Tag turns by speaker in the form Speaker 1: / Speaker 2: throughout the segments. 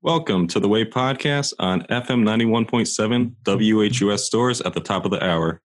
Speaker 1: Welcome to the Way Podcast on FM 91.7 WHUS stores at the top of the hour.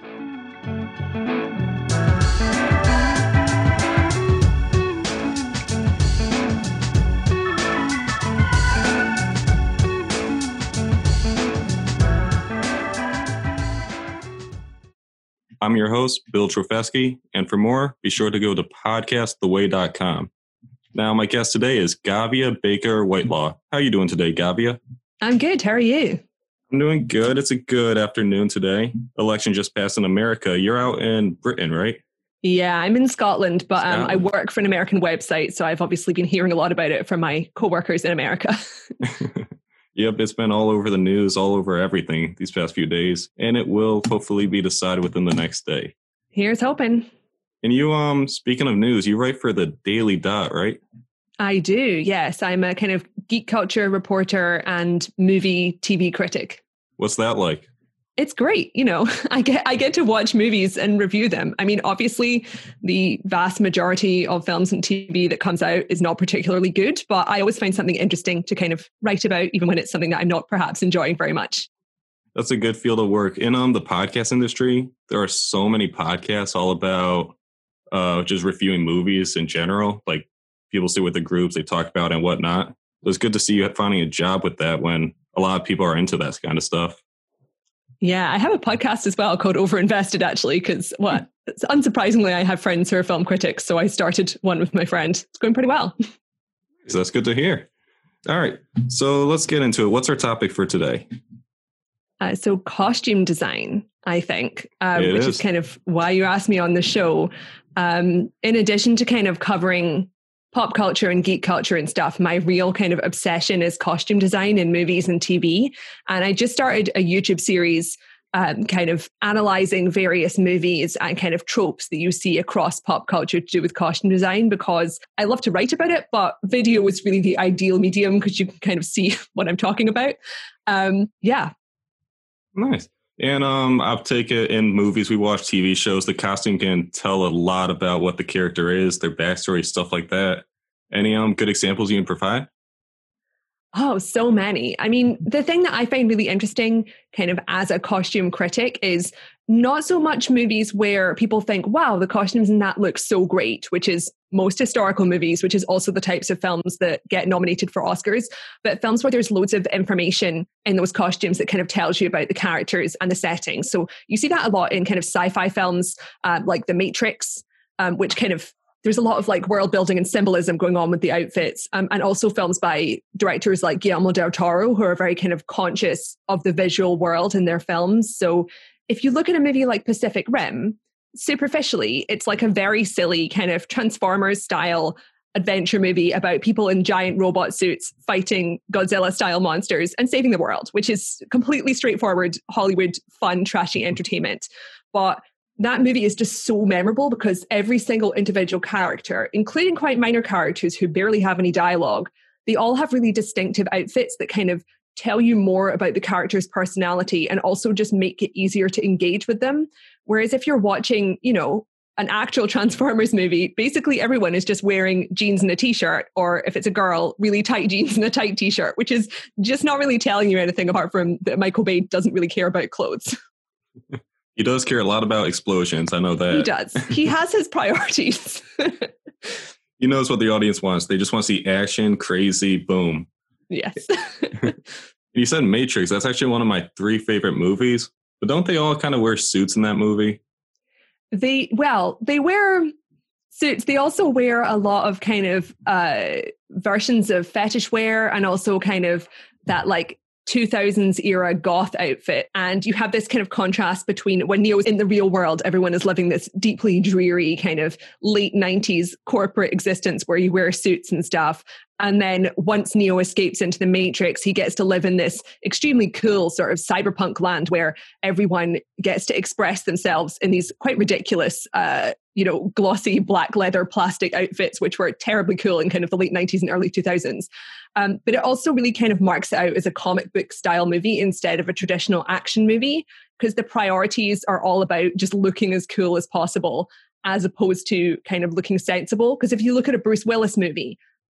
Speaker 1: I'm your host, Bill Trofesky, and for more, be sure to go to podcasttheway.com. Now, my guest today is Gavia Baker Whitelaw. How are you doing today, Gavia?
Speaker 2: I'm good. How are you?
Speaker 1: I'm doing good. It's a good afternoon today. Election just passed in America. You're out in Britain, right?
Speaker 2: Yeah, I'm in Scotland, but I work for an American website, so I've obviously been hearing a lot about it from my coworkers in America.
Speaker 1: Yep, it's been all over the news, all over everything these past few days, and it will hopefully be decided within the next day.
Speaker 2: Here's hoping.
Speaker 1: And you, speaking of news, you write for the Daily Dot, right?
Speaker 2: I do, yes. I'm a kind of geek culture reporter and movie TV critic.
Speaker 1: What's that like?
Speaker 2: It's great. You know, I get to watch movies and review them. I mean, obviously, the vast majority of films and TV that comes out is not particularly good, but I always find something interesting to kind of write about, even when it's something that I'm not perhaps enjoying very much.
Speaker 1: That's a good field of work. In the podcast industry, there are so many podcasts all about just reviewing movies in general. Like people sit with the groups, they talk about and whatnot. It was good to see you finding a job with that when a lot of people are into that kind of stuff.
Speaker 2: Yeah, I have a podcast as well called Overinvested, actually, because unsurprisingly, I have friends who are film critics. So I started one with my friend. It's going pretty well.
Speaker 1: So that's good to hear. All right. So let's get into it. What's our topic for today?
Speaker 2: So costume design, I think, which is kind of why you asked me on the show. In addition to kind of covering pop culture and geek culture and stuff, my real kind of obsession is costume design in movies and TV. And I just started a YouTube series kind of analyzing various movies and kind of tropes that you see across pop culture to do with costume design, because I love to write about it, but video is really the ideal medium because you can kind of see what I'm talking about. Yeah.
Speaker 1: Nice. And I'll take it in movies, we watch TV shows, the costume can tell a lot about what the character is, their backstory, stuff like that. Any good examples you can provide?
Speaker 2: Oh, so many. I mean, the thing that I find really interesting kind of as a costume critic is not so much movies where people think, wow, the costumes in that look so great, which is most historical movies, which is also the types of films that get nominated for Oscars, but films where there's loads of information in those costumes that kind of tells you about the characters and the settings. So you see that a lot in kind of sci-fi films like The Matrix, which kind of there's a lot of like world building and symbolism going on with the outfits, and also films by directors like Guillermo del Toro, who are very kind of conscious of the visual world in their films. So if you look at a movie like Pacific Rim, superficially, it's like a very silly kind of Transformers style adventure movie about people in giant robot suits fighting Godzilla style monsters and saving the world, which is completely straightforward Hollywood fun, trashy entertainment. But that movie is just so memorable because every single individual character, including quite minor characters who barely have any dialogue, they all have really distinctive outfits that kind of tell you more about the character's personality and also just make it easier to engage with them. Whereas if you're watching, you know, an actual Transformers movie, basically everyone is just wearing jeans and a t-shirt, or if it's a girl, really tight jeans and a tight t-shirt, which is just not really telling you anything apart from that Michael Bay doesn't really care about clothes.
Speaker 1: He does care a lot about explosions. I know that.
Speaker 2: He does. He has his priorities.
Speaker 1: He knows what the audience wants. They just want to see action, crazy, boom.
Speaker 2: Yes.
Speaker 1: You said Matrix. That's actually one of my 3 favorite movies. But don't they all kind of wear suits in that movie? They
Speaker 2: wear suits. They also wear a lot of kind of versions of fetish wear and also kind of that like 2000s era goth outfit. And you have this kind of contrast between when Neo's in the real world, everyone is living this deeply dreary kind of late 90s corporate existence where you wear suits and stuff. And then once Neo escapes into the Matrix, he gets to live in this extremely cool sort of cyberpunk land where everyone gets to express themselves in these quite ridiculous, glossy black leather plastic outfits, which were terribly cool in kind of the late 90s and early 2000s. But it also really kind of marks it out as a comic book style movie instead of a traditional action movie, because the priorities are all about just looking as cool as possible, as opposed to kind of looking sensible. Because if you look at a Bruce Willis movie,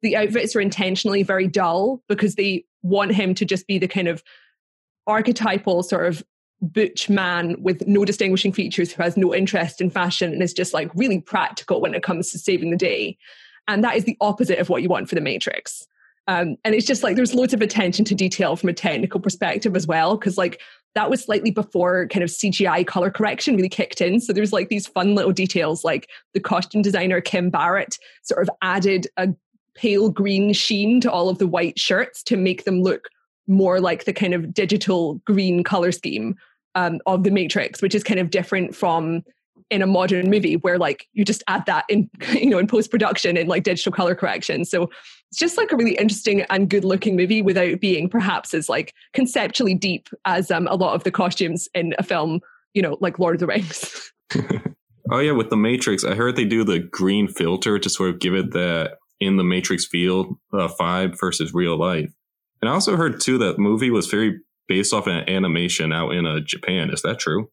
Speaker 2: the outfits are intentionally very dull because they want him to just be the kind of archetypal sort of butch man with no distinguishing features who has no interest in fashion and is just like really practical when it comes to saving the day. And that is the opposite of what you want for The Matrix. And it's just like there's loads of attention to detail from a technical perspective as well, because like that was slightly before kind of CGI color correction really kicked in. So there's like these fun little details, like the costume designer Kim Barrett sort of added a pale green sheen to all of the white shirts to make them look more like the kind of digital green color scheme of The Matrix, which is kind of different from in a modern movie where like you just add that in, you know, in post-production in like digital color correction. So it's just like a really interesting and good looking movie without being perhaps as like conceptually deep as a lot of the costumes in a film, you know, like Lord of the Rings.
Speaker 1: Oh yeah, with The Matrix, I heard they do the green filter to sort of give it that in the Matrix field vibe versus real life. And I also heard too that movie was very based off an animation out in Japan. Is that true?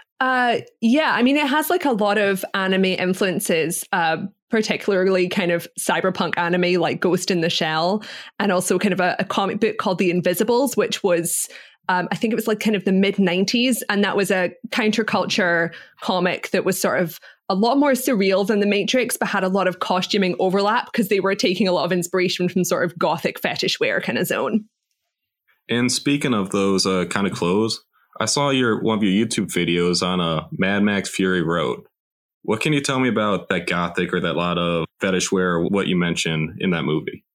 Speaker 2: Yeah, I mean, it has like a lot of anime influences, particularly kind of cyberpunk anime like Ghost in the Shell, and also kind of a comic book called The Invisibles, which was, I think it was like kind of the mid-90s. And that was a counterculture comic that was sort of a lot more surreal than The Matrix, but had a lot of costuming overlap because they were taking a lot of inspiration from sort of gothic fetish wear kind of zone.
Speaker 1: And speaking of those kind of clothes, I saw one of your YouTube videos on Mad Max Fury Road. What can you tell me about that gothic or that lot of fetish wear, or what you mentioned in that movie?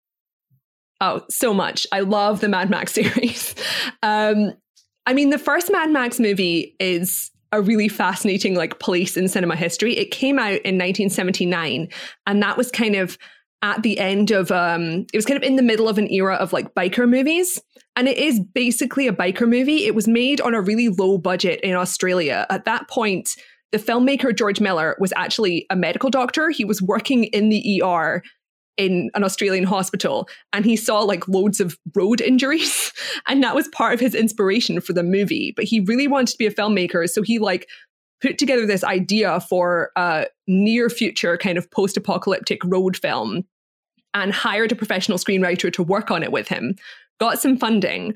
Speaker 2: Oh, so much. I love the Mad Max series. I mean, the first Mad Max movie is a really fascinating like place in cinema history. It came out in 1979, and that was kind of at the end of, it was kind of in the middle of an era of like biker movies. And it is basically a biker movie. It was made on a really low budget in Australia. At that point, the filmmaker George Miller was actually a medical doctor. He was working in the ER in an Australian hospital, and he saw like loads of road injuries. And that was part of his inspiration for the movie. But he really wanted to be a filmmaker. So he like put together this idea for a near future kind of post-apocalyptic road film and hired a professional screenwriter to work on it with him, got some funding,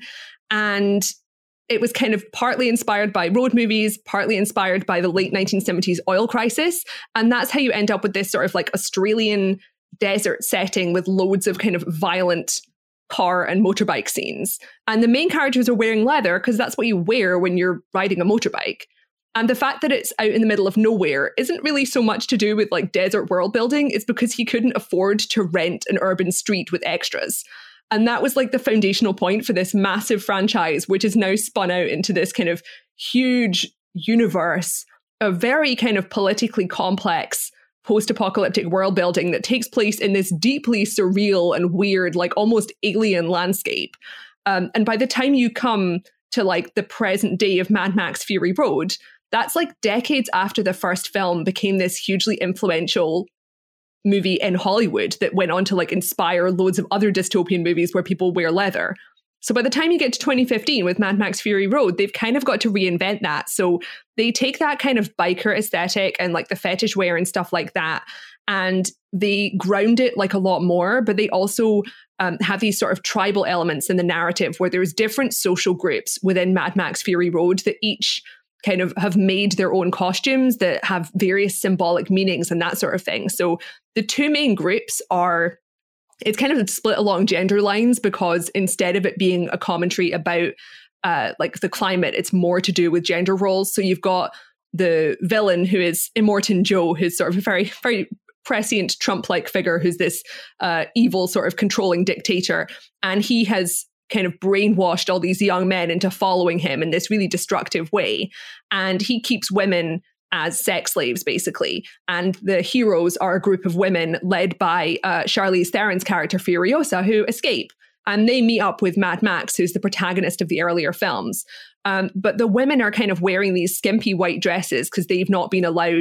Speaker 2: and it was kind of partly inspired by road movies, partly inspired by the late 1970s oil crisis. And that's how you end up with this sort of like Australian desert setting with loads of kind of violent car and motorbike scenes. And the main characters are wearing leather because that's what you wear when you're riding a motorbike. And the fact that it's out in the middle of nowhere isn't really so much to do with like desert world building. It's because he couldn't afford to rent an urban street with extras. And that was like the foundational point for this massive franchise, which is now spun out into this kind of huge universe of very kind of politically complex post-apocalyptic world building that takes place in this deeply surreal and weird, like almost alien landscape. And by the time you come to like the present day of Mad Max Fury Road, that's like decades after the first film became this hugely influential movie in Hollywood that went on to like inspire loads of other dystopian movies where people wear leather. So by the time you get to 2015 with Mad Max Fury Road, they've kind of got to reinvent that. So they take that kind of biker aesthetic and like the fetish wear and stuff like that, and they ground it like a lot more, but they also have these sort of tribal elements in the narrative where there's different social groups within Mad Max Fury Road that each kind of have made their own costumes that have various symbolic meanings and that sort of thing. So the two main groups are, it's kind of split along gender lines because instead of it being a commentary about like the climate, it's more to do with gender roles. So you've got the villain who is Immortan Joe, who's sort of a very, very prescient Trump-like figure who's this evil sort of controlling dictator. And he has kind of brainwashed all these young men into following him in this really destructive way. And he keeps women as sex slaves, basically. And the heroes are a group of women led by Charlize Theron's character, Furiosa, who escape. And they meet up with Mad Max, who's the protagonist of the earlier films. But the women are kind of wearing these skimpy white dresses because they've not been allowed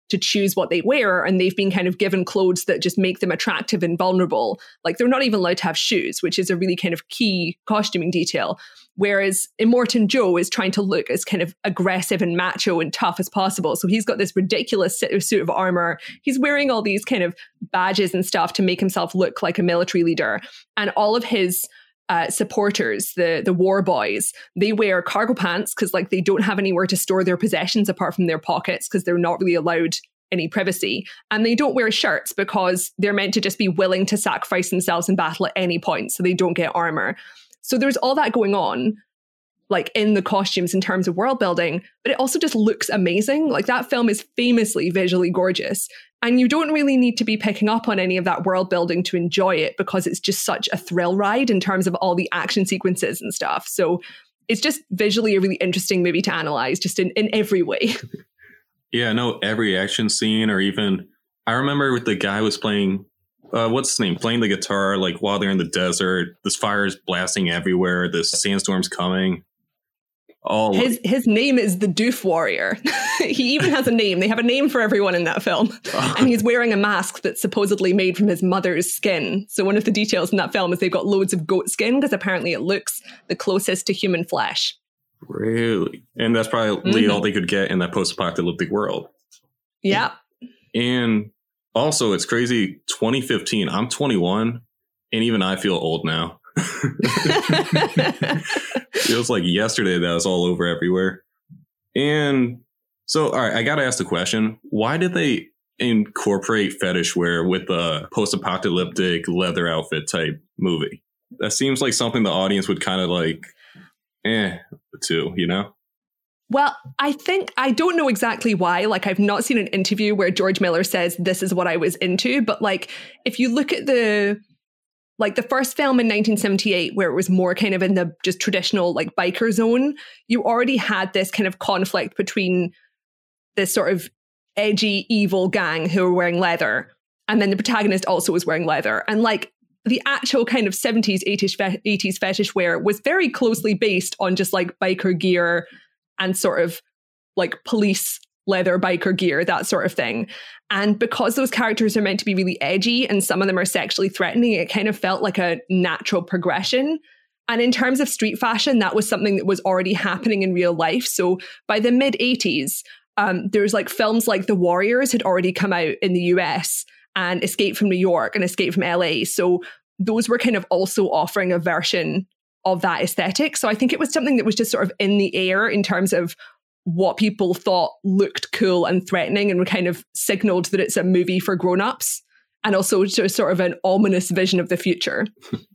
Speaker 2: to choose what they wear, and they've been kind of given clothes that just make them attractive and vulnerable. Like they're not even allowed to have shoes, which is a really kind of key costuming detail. Whereas Immortan Joe is trying to look as kind of aggressive and macho and tough as possible. So he's got this ridiculous suit of armor. He's wearing all these kind of badges and stuff to make himself look like a military leader. And all of his supporters, the war boys, they wear cargo pants because like they don't have anywhere to store their possessions apart from their pockets because they're not really allowed any privacy. And they don't wear shirts because they're meant to just be willing to sacrifice themselves in battle at any point so they don't get armor. So there's all that going on like in the costumes in terms of world building, but it also just looks amazing. Like that film is famously visually gorgeous. And you don't really need to be picking up on any of that world building to enjoy it because it's just such a thrill ride in terms of all the action sequences and stuff. So it's just visually a really interesting movie to analyze just in every way.
Speaker 1: Yeah, no, every action scene, or even I remember with the guy was playing, what's his name? Playing the guitar, like while they're in the desert, this fire is blasting everywhere. This sandstorm's coming.
Speaker 2: His name is the Doof Warrior. He even has a name. They have a name for everyone in that film. And he's wearing a mask that's supposedly made from his mother's skin. So one of the details in that film is they've got loads of goat skin because apparently it looks the closest to human flesh.
Speaker 1: Really? And that's probably all they could get in that post-apocalyptic world.
Speaker 2: Yeah.
Speaker 1: And also, it's crazy. 2015, I'm 21, and even I feel old now. Feels like yesterday that was all over everywhere. And so, all right, I got to ask the question, why did they incorporate fetish wear with a post-apocalyptic leather outfit type movie? That seems like something the audience would kind of like, too, you know?
Speaker 2: Well, I don't know exactly why. Like, I've not seen an interview where George Miller says this is what I was into. But like, if you look at the first film in 1978, where it was more kind of in the just traditional like biker zone, you already had this kind of conflict between this sort of edgy, evil gang who were wearing leather. And then the protagonist also was wearing leather. And like the actual kind of 70s, 80s fetish wear was very closely based on just like biker gear and sort of like police leather biker gear, that sort of thing. And because those characters are meant to be really edgy and some of them are sexually threatening, it kind of felt like a natural progression. And in terms of street fashion, that was something that was already happening in real life. So by the mid 80s, there's like films like The Warriors had already come out in the US, and Escape from New York and Escape from LA. So those were kind of also offering a version of that aesthetic. So I think it was something that was just sort of in the air in terms of what people thought looked cool and threatening, and kind of signaled that it's a movie for grown-ups, and also just sort of an ominous vision of the future.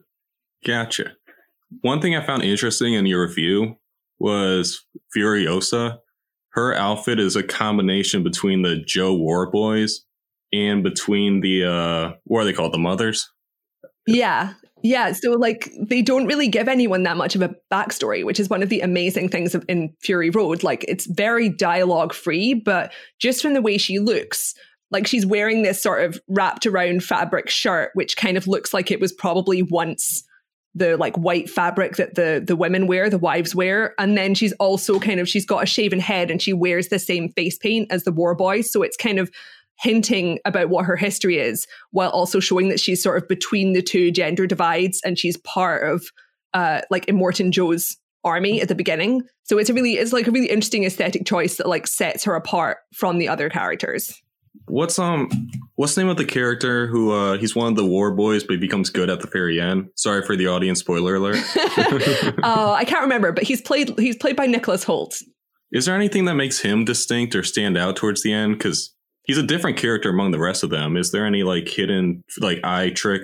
Speaker 1: Gotcha. One thing I found interesting in your review was Furiosa. Her outfit is a combination between the Joe War Boys and between the, what are they called? The Mothers?
Speaker 2: Yeah. Yeah. So like they don't really give anyone that much of a backstory, which is one of the amazing things in Fury Road. Like it's very dialogue free, but just from the way she looks, like she's wearing this sort of wrapped around fabric shirt, which kind of looks like it was probably once the like white fabric that the women wear, the wives wear. And then she's also she's got a shaven head and she wears the same face paint as the war boys. So it's kind of hinting about what her history is, while also showing that she's sort of between the two gender divides, and she's part of like Immortan Joe's army at the beginning. So it's like a really interesting aesthetic choice that like sets her apart from the other characters.
Speaker 1: What's the name of the character who he's one of the war boys, but he becomes good at the very end? Sorry for the audience, spoiler alert.
Speaker 2: Oh, I can't remember, but he's played by Nicholas Hoult.
Speaker 1: Is there anything that makes him distinct or stand out towards the end? Because he's a different character among the rest of them. Is there any like hidden like eye trick?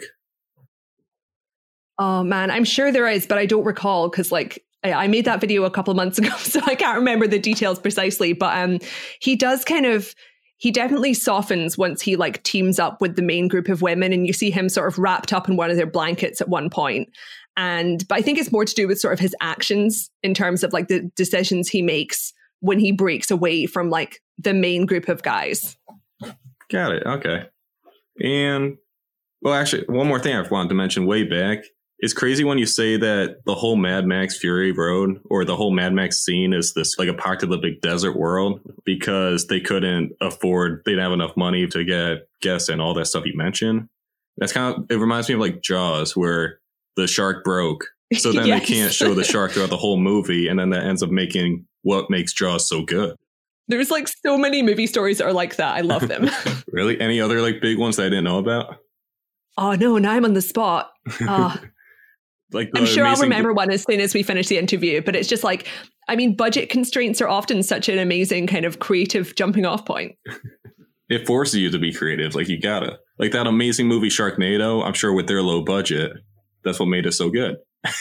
Speaker 2: Oh man, I'm sure there is, but I don't recall because like I made that video a couple of months ago, so I can't remember the details precisely. But he definitely softens once he like teams up with the main group of women, and you see him sort of wrapped up in one of their blankets at one point. But I think it's more to do with sort of his actions in terms of like the decisions he makes when he breaks away from like the main group of guys.
Speaker 1: Got it. Okay. And well, actually, one more thing I wanted to mention way back. It's crazy when you say that the whole Mad Max Fury Road or the whole Mad Max scene is this like apocalyptic desert world because they couldn't afford, they didn't have enough money to get guests and all that stuff you mentioned. That's kind of, it reminds me of like Jaws where the shark broke. So then they can't show the shark throughout the whole movie. And then that ends up making what makes Jaws so good.
Speaker 2: There's like so many movie stories that are like that. I love them.
Speaker 1: Really? Any other like big ones that I didn't know about?
Speaker 2: Oh no, now I'm on the spot.
Speaker 1: Like
Speaker 2: I'm sure I'll remember one as soon as we finish the interview, but it's just like, I mean, budget constraints are often such an amazing kind of creative jumping off point.
Speaker 1: It forces you to be creative. Like you gotta, like that amazing movie Sharknado, I'm sure with their low budget, that's what made it so good.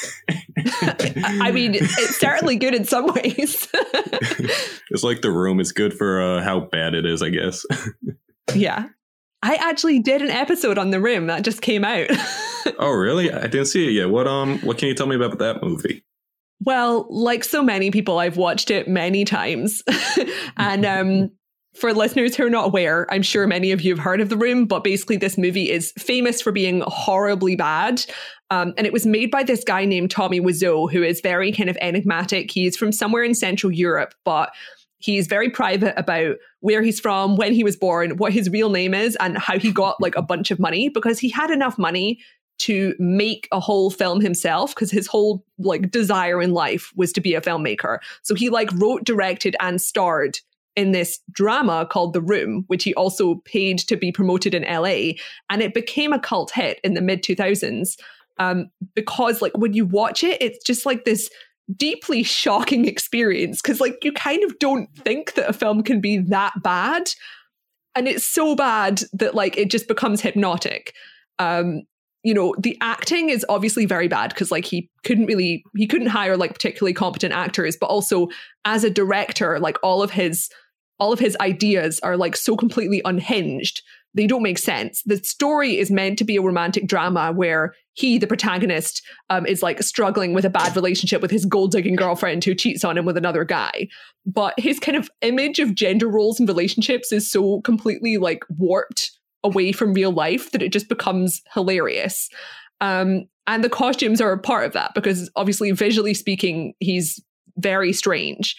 Speaker 2: I mean, it's certainly good in some ways.
Speaker 1: It's like The Room is good for how bad it is, I guess.
Speaker 2: Yeah. I actually did an episode on The Room that just came out.
Speaker 1: Oh, really? I didn't see it yet. What can you tell me about that movie?
Speaker 2: Well, like so many people, I've watched it many times. And for listeners who are not aware, I'm sure many of you have heard of The Room, but basically this movie is famous for being horribly bad. And it was made by this guy named Tommy Wiseau, who is very kind of enigmatic. He's from somewhere in Central Europe, but he's very private about where he's from, when he was born, what his real name is, and how he got like a bunch of money, because he had enough money to make a whole film himself, because his whole like desire in life was to be a filmmaker. So he like wrote, directed, and starred in this drama called The Room, which he also paid to be promoted in LA. And it became a cult hit in the mid 2000s because like when you watch it, it's just like this deeply shocking experience, because like you kind of don't think that a film can be that bad. And it's so bad that like it just becomes hypnotic. You know, the acting is obviously very bad because like he couldn't hire like particularly competent actors, but also as a director, like all of his ideas are like so completely unhinged. They don't make sense. The story is meant to be a romantic drama where he, the protagonist, is like struggling with a bad relationship with his gold-digging girlfriend who cheats on him with another guy. But his kind of image of gender roles and relationships is so completely like warped away from real life that it just becomes hilarious. And the costumes are a part of that because obviously visually speaking, he's very strange.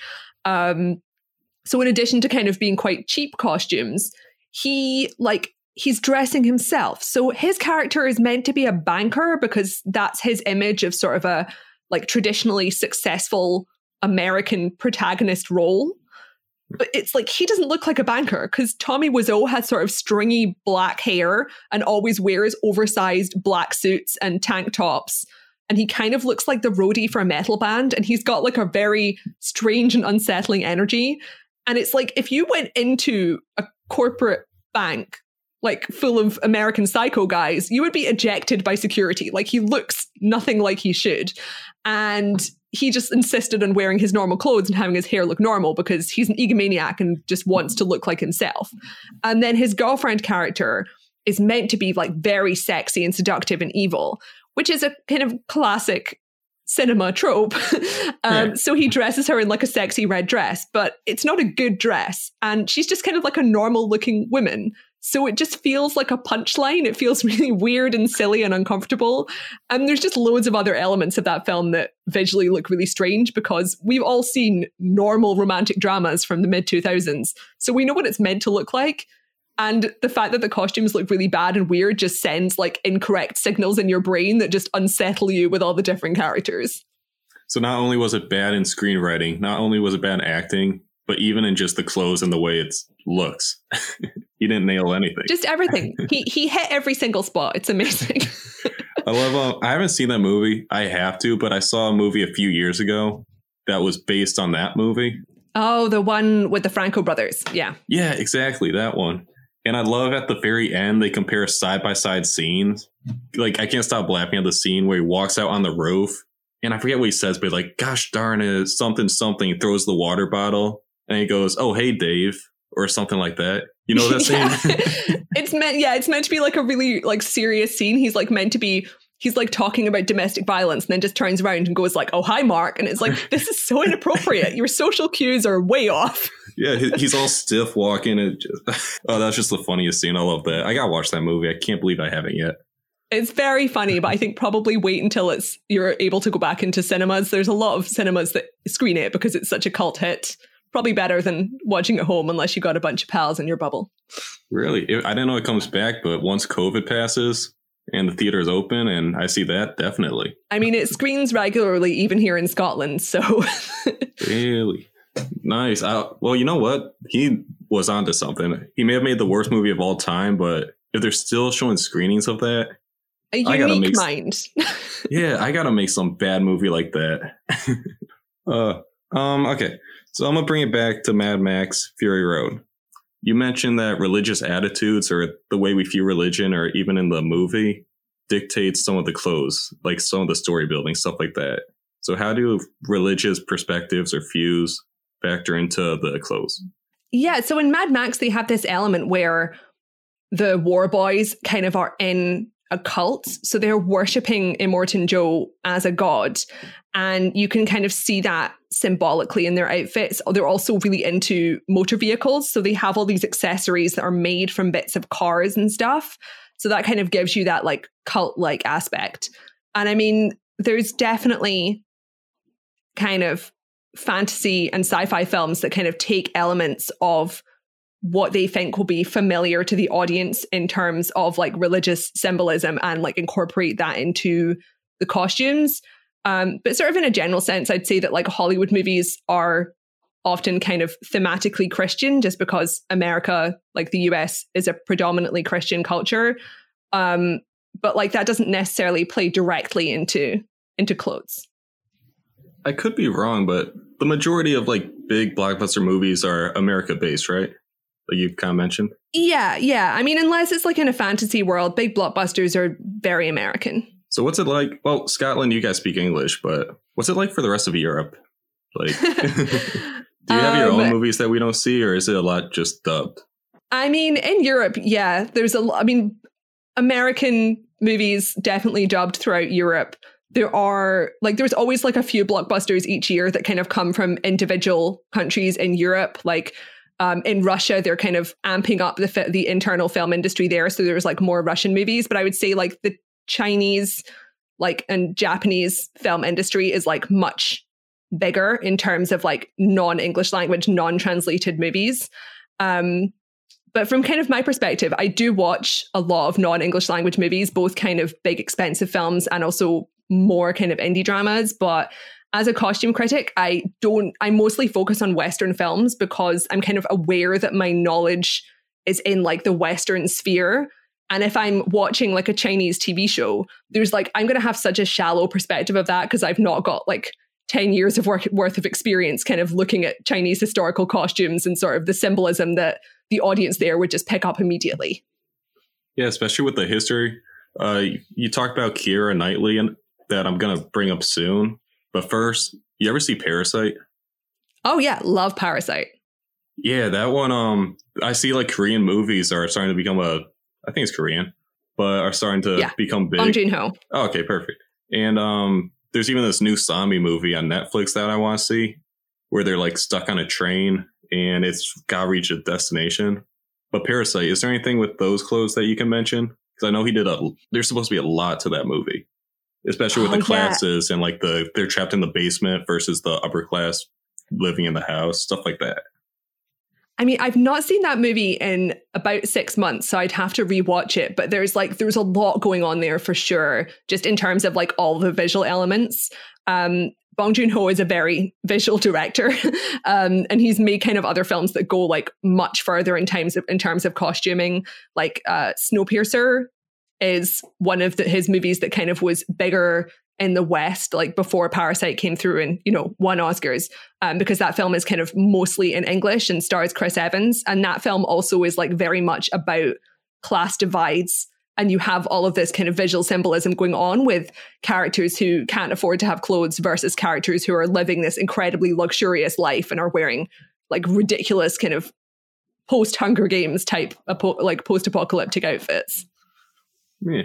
Speaker 2: So in addition to kind of being quite cheap costumes, he's dressing himself. So his character is meant to be a banker because that's his image of sort of a like traditionally successful American protagonist role. But it's like he doesn't look like a banker because Tommy Wiseau has sort of stringy black hair and always wears oversized black suits and tank tops. And he kind of looks like the roadie for a metal band. And he's got like a very strange and unsettling energy. And it's like if you went into a corporate bank like full of American Psycho guys, you would be ejected by security. Like he looks nothing like he should. And he just insisted on wearing his normal clothes and having his hair look normal because he's an egomaniac and just wants to look like himself. And then his girlfriend character is meant to be like very sexy and seductive and evil, which is a kind of classic cinema trope. So he dresses her in like a sexy red dress, but it's not a good dress. And she's just kind of like a normal looking woman. So it just feels like a punchline. It feels really weird and silly and uncomfortable. And there's just loads of other elements of that film that visually look really strange because we've all seen normal romantic dramas from the mid 2000s. So we know what it's meant to look like. And the fact that the costumes look really bad and weird just sends like incorrect signals in your brain that just unsettle you with all the different characters.
Speaker 1: So not only was it bad in screenwriting, not only was it bad in acting, but even in just the clothes and the way it looks. He didn't nail anything.
Speaker 2: Just everything. He hit every single spot. It's amazing.
Speaker 1: I love I haven't seen that movie. I have to, but I saw a movie a few years ago that was based on that movie.
Speaker 2: Oh, the one with the Franco brothers. Yeah.
Speaker 1: Yeah, exactly. That one. And I love at the very end, they compare side-by-side scenes. Like, I can't stop laughing at the scene where he walks out on the roof. And I forget what he says, but like, gosh darn it, something, throws the water bottle. And he goes, oh, hey, Dave, or something like that. You know that scene?
Speaker 2: It's meant to be like a really like serious scene. He's like talking about domestic violence and then just turns around and goes like, oh, hi, Mark. And it's like, this is so inappropriate. Your social cues are way off.
Speaker 1: Yeah, he's all stiff walking. And that's just the funniest scene. I love that. I got to watch that movie. I can't believe I haven't yet.
Speaker 2: It's very funny, but I think probably wait until you're able to go back into cinemas. There's a lot of cinemas that screen it because it's such a cult hit. Probably better than watching at home unless you got a bunch of pals in your bubble.
Speaker 1: Really? I didn't know it comes back, but once COVID passes and the theater's open and I see that, definitely.
Speaker 2: I mean, it screens regularly even here in Scotland, so...
Speaker 1: Really? Nice. Well, you know what? He was onto something. He may have made the worst movie of all time, but if they're still showing screenings of that...
Speaker 2: A unique mind.
Speaker 1: Yeah, I gotta make some bad movie like that. Okay. So I'm gonna bring it back to Mad Max Fury Road. You mentioned that religious attitudes or the way we view religion or even in the movie dictates some of the clothes, like some of the story building, stuff like that. So how do religious perspectives or views factor into the clothes?
Speaker 2: Yeah, so in Mad Max, they have this element where the war boys kind of are in a cult. So they're worshipping Immortan Joe as a god. And you can kind of see that symbolically in their outfits. They're also really into motor vehicles. So they have all these accessories that are made from bits of cars and stuff. So that kind of gives you that like cult-like aspect. And I mean, there's definitely kind of fantasy and sci-fi films that kind of take elements of what they think will be familiar to the audience in terms of like religious symbolism and like incorporate that into the costumes. But sort of in a general sense, I'd say that like Hollywood movies are often kind of thematically Christian just because America, like the US, is a predominantly Christian culture. But like that doesn't necessarily play directly into clothes.
Speaker 1: I could be wrong, but the majority of like big blockbuster movies are America based, right? Like you kind of mentioned.
Speaker 2: Yeah. I mean, unless it's like in a fantasy world, big blockbusters are very American.
Speaker 1: So what's it like? Well, Scotland, you guys speak English, but what's it like for the rest of Europe? Like, do you have your own movies that we don't see, or is it a lot just dubbed?
Speaker 2: I mean, in Europe, yeah, there's American movies definitely dubbed throughout Europe. There's always like a few blockbusters each year that kind of come from individual countries in Europe. Like in Russia, they're kind of amping up the internal film industry there. So there's like more Russian movies. But I would say like the Chinese and Japanese film industry is like much bigger in terms of like non-English language, non-translated movies. But from kind of my perspective, I do watch a lot of non-English language movies, both kind of big, expensive films and also more kind of indie dramas. But as a costume critic, I mostly focus on Western films because I'm kind of aware that my knowledge is in like the Western sphere. And if I'm watching like a Chinese TV show, there's like, I'm going to have such a shallow perspective of that because I've not got like 10 years of worth of experience kind of looking at Chinese historical costumes and sort of the symbolism that the audience there would just pick up immediately.
Speaker 1: Yeah, especially with the history. You talked about Keira Knightley and that I'm going to bring up soon. But first, you ever see Parasite?
Speaker 2: Oh, yeah. Love Parasite.
Speaker 1: Yeah, that one. I see like Korean movies are starting to become I think it's Korean, but are starting to become big.
Speaker 2: Bong Joon-ho.
Speaker 1: Oh, okay, perfect. And there's even this new zombie movie on Netflix that I want to see where they're like stuck on a train and it's got to reach a destination. But Parasite, is there anything with those clothes that you can mention? Because I know there's supposed to be a lot to that movie. Especially with the classes and like they're trapped in the basement versus the upper class living in the house, stuff like that.
Speaker 2: I mean, I've not seen that movie in about 6 months, so I'd have to rewatch it. But there's a lot going on there for sure, just in terms of like all the visual elements. Bong Joon-ho is a very visual director, and he's made kind of other films that go like much further in terms of costuming, like Snowpiercer is one of his movies that kind of was bigger in the West, like before Parasite came through and, won Oscars, because that film is kind of mostly in English and stars Chris Evans. And that film also is like very much about class divides. And you have all of this kind of visual symbolism going on with characters who can't afford to have clothes versus characters who are living this incredibly luxurious life and are wearing like ridiculous kind of post-Hunger Games type like post-apocalyptic outfits.
Speaker 1: Yeah.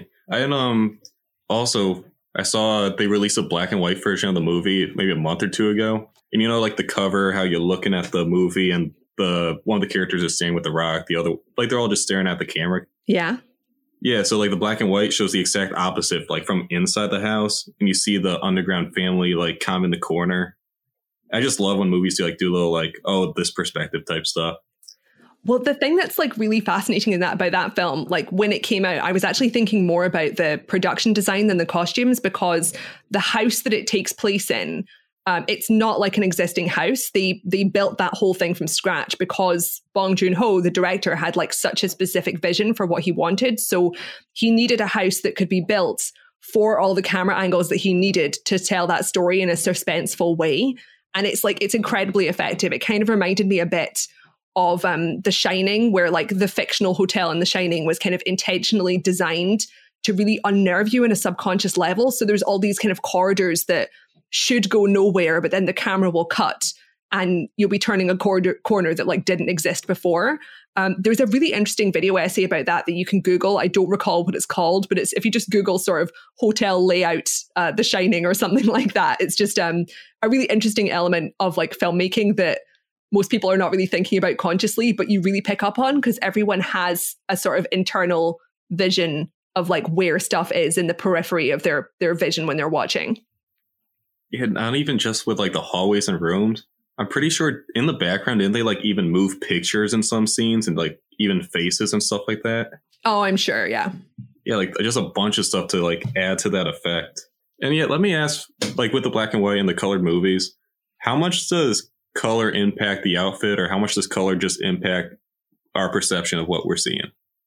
Speaker 1: I saw they released a black and white version of the movie maybe a month or two ago. And like the cover, how you're looking at the movie and one of the characters is standing with the rock, the other, like they're all just staring at the camera.
Speaker 2: Yeah.
Speaker 1: Yeah, so like the black and white shows the exact opposite, like from inside the house, and you see the underground family like calm in the corner. I just love when movies do little like, oh, this perspective type stuff.
Speaker 2: Well, the thing that's like really fascinating in that about that film, like when it came out, I was actually thinking more about the production design than the costumes, because the house that it takes place in, it's not like an existing house. They built that whole thing from scratch because Bong Joon-ho, the director, had like such a specific vision for what he wanted. So he needed a house that could be built for all the camera angles that he needed to tell that story in a suspenseful way. And it's incredibly effective. It kind of reminded me a bit of The Shining, where like the fictional hotel in The Shining was kind of intentionally designed to really unnerve you in a subconscious level. So there's all these kind of corridors that should go nowhere, but then the camera will cut and you'll be turning a corner that like didn't exist before. There's a really interesting video essay about that you can Google. I don't recall what it's called, but it's if you just Google sort of hotel layout, The Shining or something like that. It's just a really interesting element of like filmmaking that most people are not really thinking about consciously, but you really pick up on because everyone has a sort of internal vision of like where stuff is in the periphery of their vision when they're watching.
Speaker 1: Yeah, not even just with like the hallways and rooms. I'm pretty sure in the background, didn't they like even move pictures in some scenes and like even faces and stuff like that?
Speaker 2: Oh, I'm sure. Yeah.
Speaker 1: Yeah, like just a bunch of stuff to like add to that effect. And yet, let me ask, like with the black and white and the colored movies, how much does color impact the outfit, or how much does color just impact our perception of what we're seeing?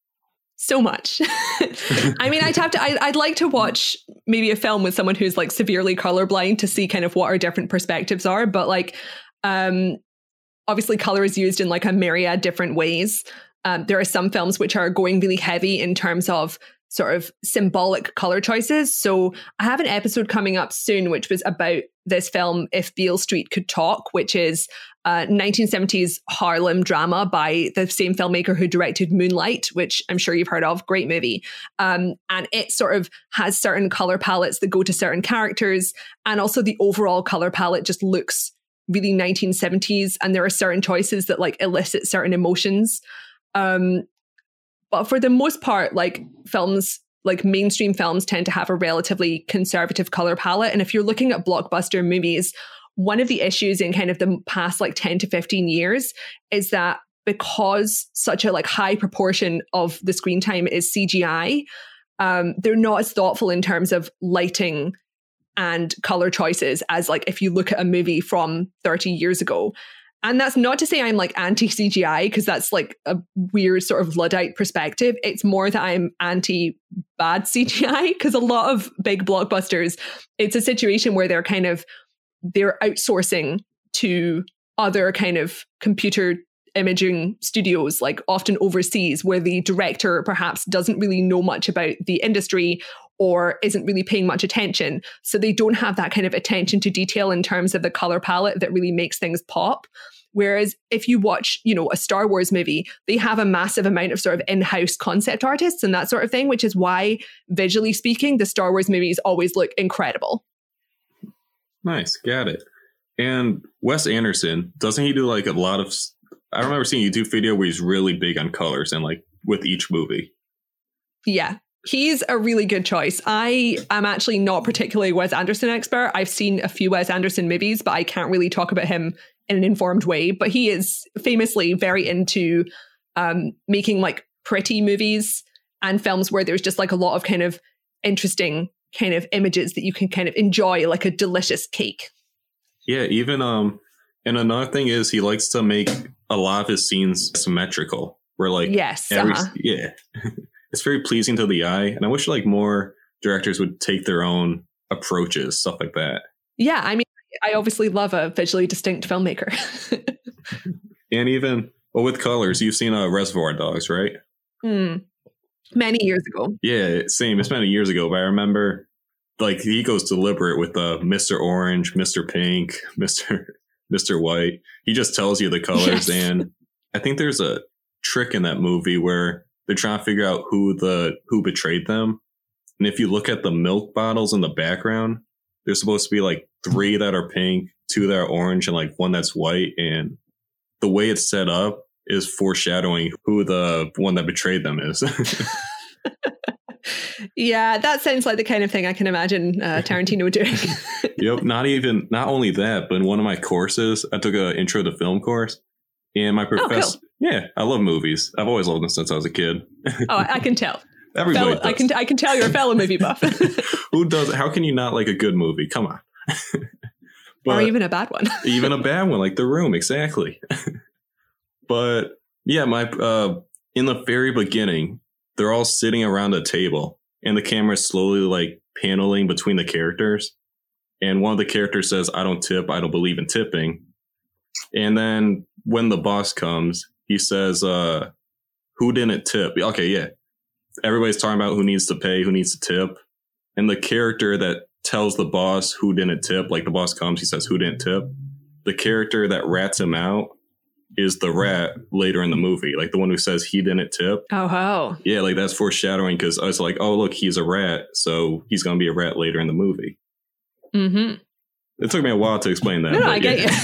Speaker 2: So much. I mean, I'd like to watch maybe a film with someone who's like severely colorblind to see kind of what our different perspectives are. But like, obviously color is used in like a myriad different ways. There are some films which are going really heavy in terms of sort of symbolic color choices. So I have an episode coming up soon, which was about this film, If Beale Street Could Talk, which is 1970s Harlem drama by the same filmmaker who directed Moonlight, which I'm sure you've heard of. Great movie. And it sort of has certain color palettes that go to certain characters. And also the overall color palette just looks really 1970s. And there are certain choices that like elicit certain emotions. But for the most part, like films, like mainstream films tend to have a relatively conservative color palette. And if you're looking at blockbuster movies, one of the issues in kind of the past like 10 to 15 years is that because such a like high proportion of the screen time is CGI, they're not as thoughtful in terms of lighting and color choices as like if you look at a movie from 30 years ago. And that's not to say I'm like anti-CGI, because that's like a weird sort of Luddite perspective. It's more that I'm anti-bad CGI, because a lot of big blockbusters, it's a situation where they're outsourcing to other kind of computer imaging studios, like often overseas, where the director perhaps doesn't really know much about the industry or isn't really paying much attention. So they don't have that kind of attention to detail in terms of the color palette that really makes things pop. Whereas if you watch, you know, a Star Wars movie, they have a massive amount of sort of in-house concept artists and that sort of thing, which is why, visually speaking, the Star Wars movies always look incredible.
Speaker 1: Nice. Got it. And Wes Anderson, doesn't he do like a lot of... I remember seeing a YouTube video where he's really big on colors and like with each movie. Yeah.
Speaker 2: He's a really good choice. I am actually not particularly a Wes Anderson expert. I've seen a few Wes Anderson movies, but I can't really talk about him in an informed way. But he is famously very into making like pretty movies and films where there's just like a lot of kind of interesting kind of images that you can kind of enjoy, like a delicious cake.
Speaker 1: Yeah, even and another thing is he likes to make a lot of his scenes symmetrical. Where like
Speaker 2: yes,
Speaker 1: yeah. It's very pleasing to the eye, and I wish like more directors would take their own approaches, stuff like that.
Speaker 2: Yeah, I mean, I obviously love a visually distinct filmmaker.
Speaker 1: And even with colors, you've seen Reservoir Dogs, right?
Speaker 2: Many years ago.
Speaker 1: Yeah, same. It's many years ago, but I remember like he goes deliberate with Mr. Orange, Mr. Pink, Mr. White. He just tells you the colors, yes. And I think there's a trick in that movie where they're trying to figure out who betrayed them. And if you look at the milk bottles in the background, there's supposed to be like 3 that are pink, 2 that are orange, and like 1 that's white. And the way it's set up is foreshadowing who the one that betrayed them is.
Speaker 2: Yeah, that sounds like the kind of thing I can imagine Tarantino doing.
Speaker 1: Yep. Not only that, but in one of my courses, I took an intro to film course, and my professor, yeah, I love movies. I've always loved them since I was a kid.
Speaker 2: Oh, I can tell.
Speaker 1: Everybody does.
Speaker 2: I can tell you're a fellow movie buff.
Speaker 1: Who does? How can you not like a good movie? Come on.
Speaker 2: Or even a bad one.
Speaker 1: Even a bad one, like The Room, exactly. But yeah, in the very beginning, they're all sitting around a table, and the camera is slowly like paneling between the characters. And one of the characters says, "I don't tip. I don't believe in tipping." And then when the boss comes, he says, "Who didn't tip?" Okay, yeah. Everybody's talking about who needs to pay, who needs to tip. And the character that tells the boss who didn't tip, like the boss comes, he says, "Who didn't tip?" The character that rats him out is the rat later in the movie, like the one who says he didn't tip.
Speaker 2: Oh.
Speaker 1: Yeah, like that's foreshadowing, because I was like, oh, look, he's a rat, so he's going to be a rat later in the movie.
Speaker 2: Mm-hmm.
Speaker 1: It took me a while to explain that.
Speaker 2: No, I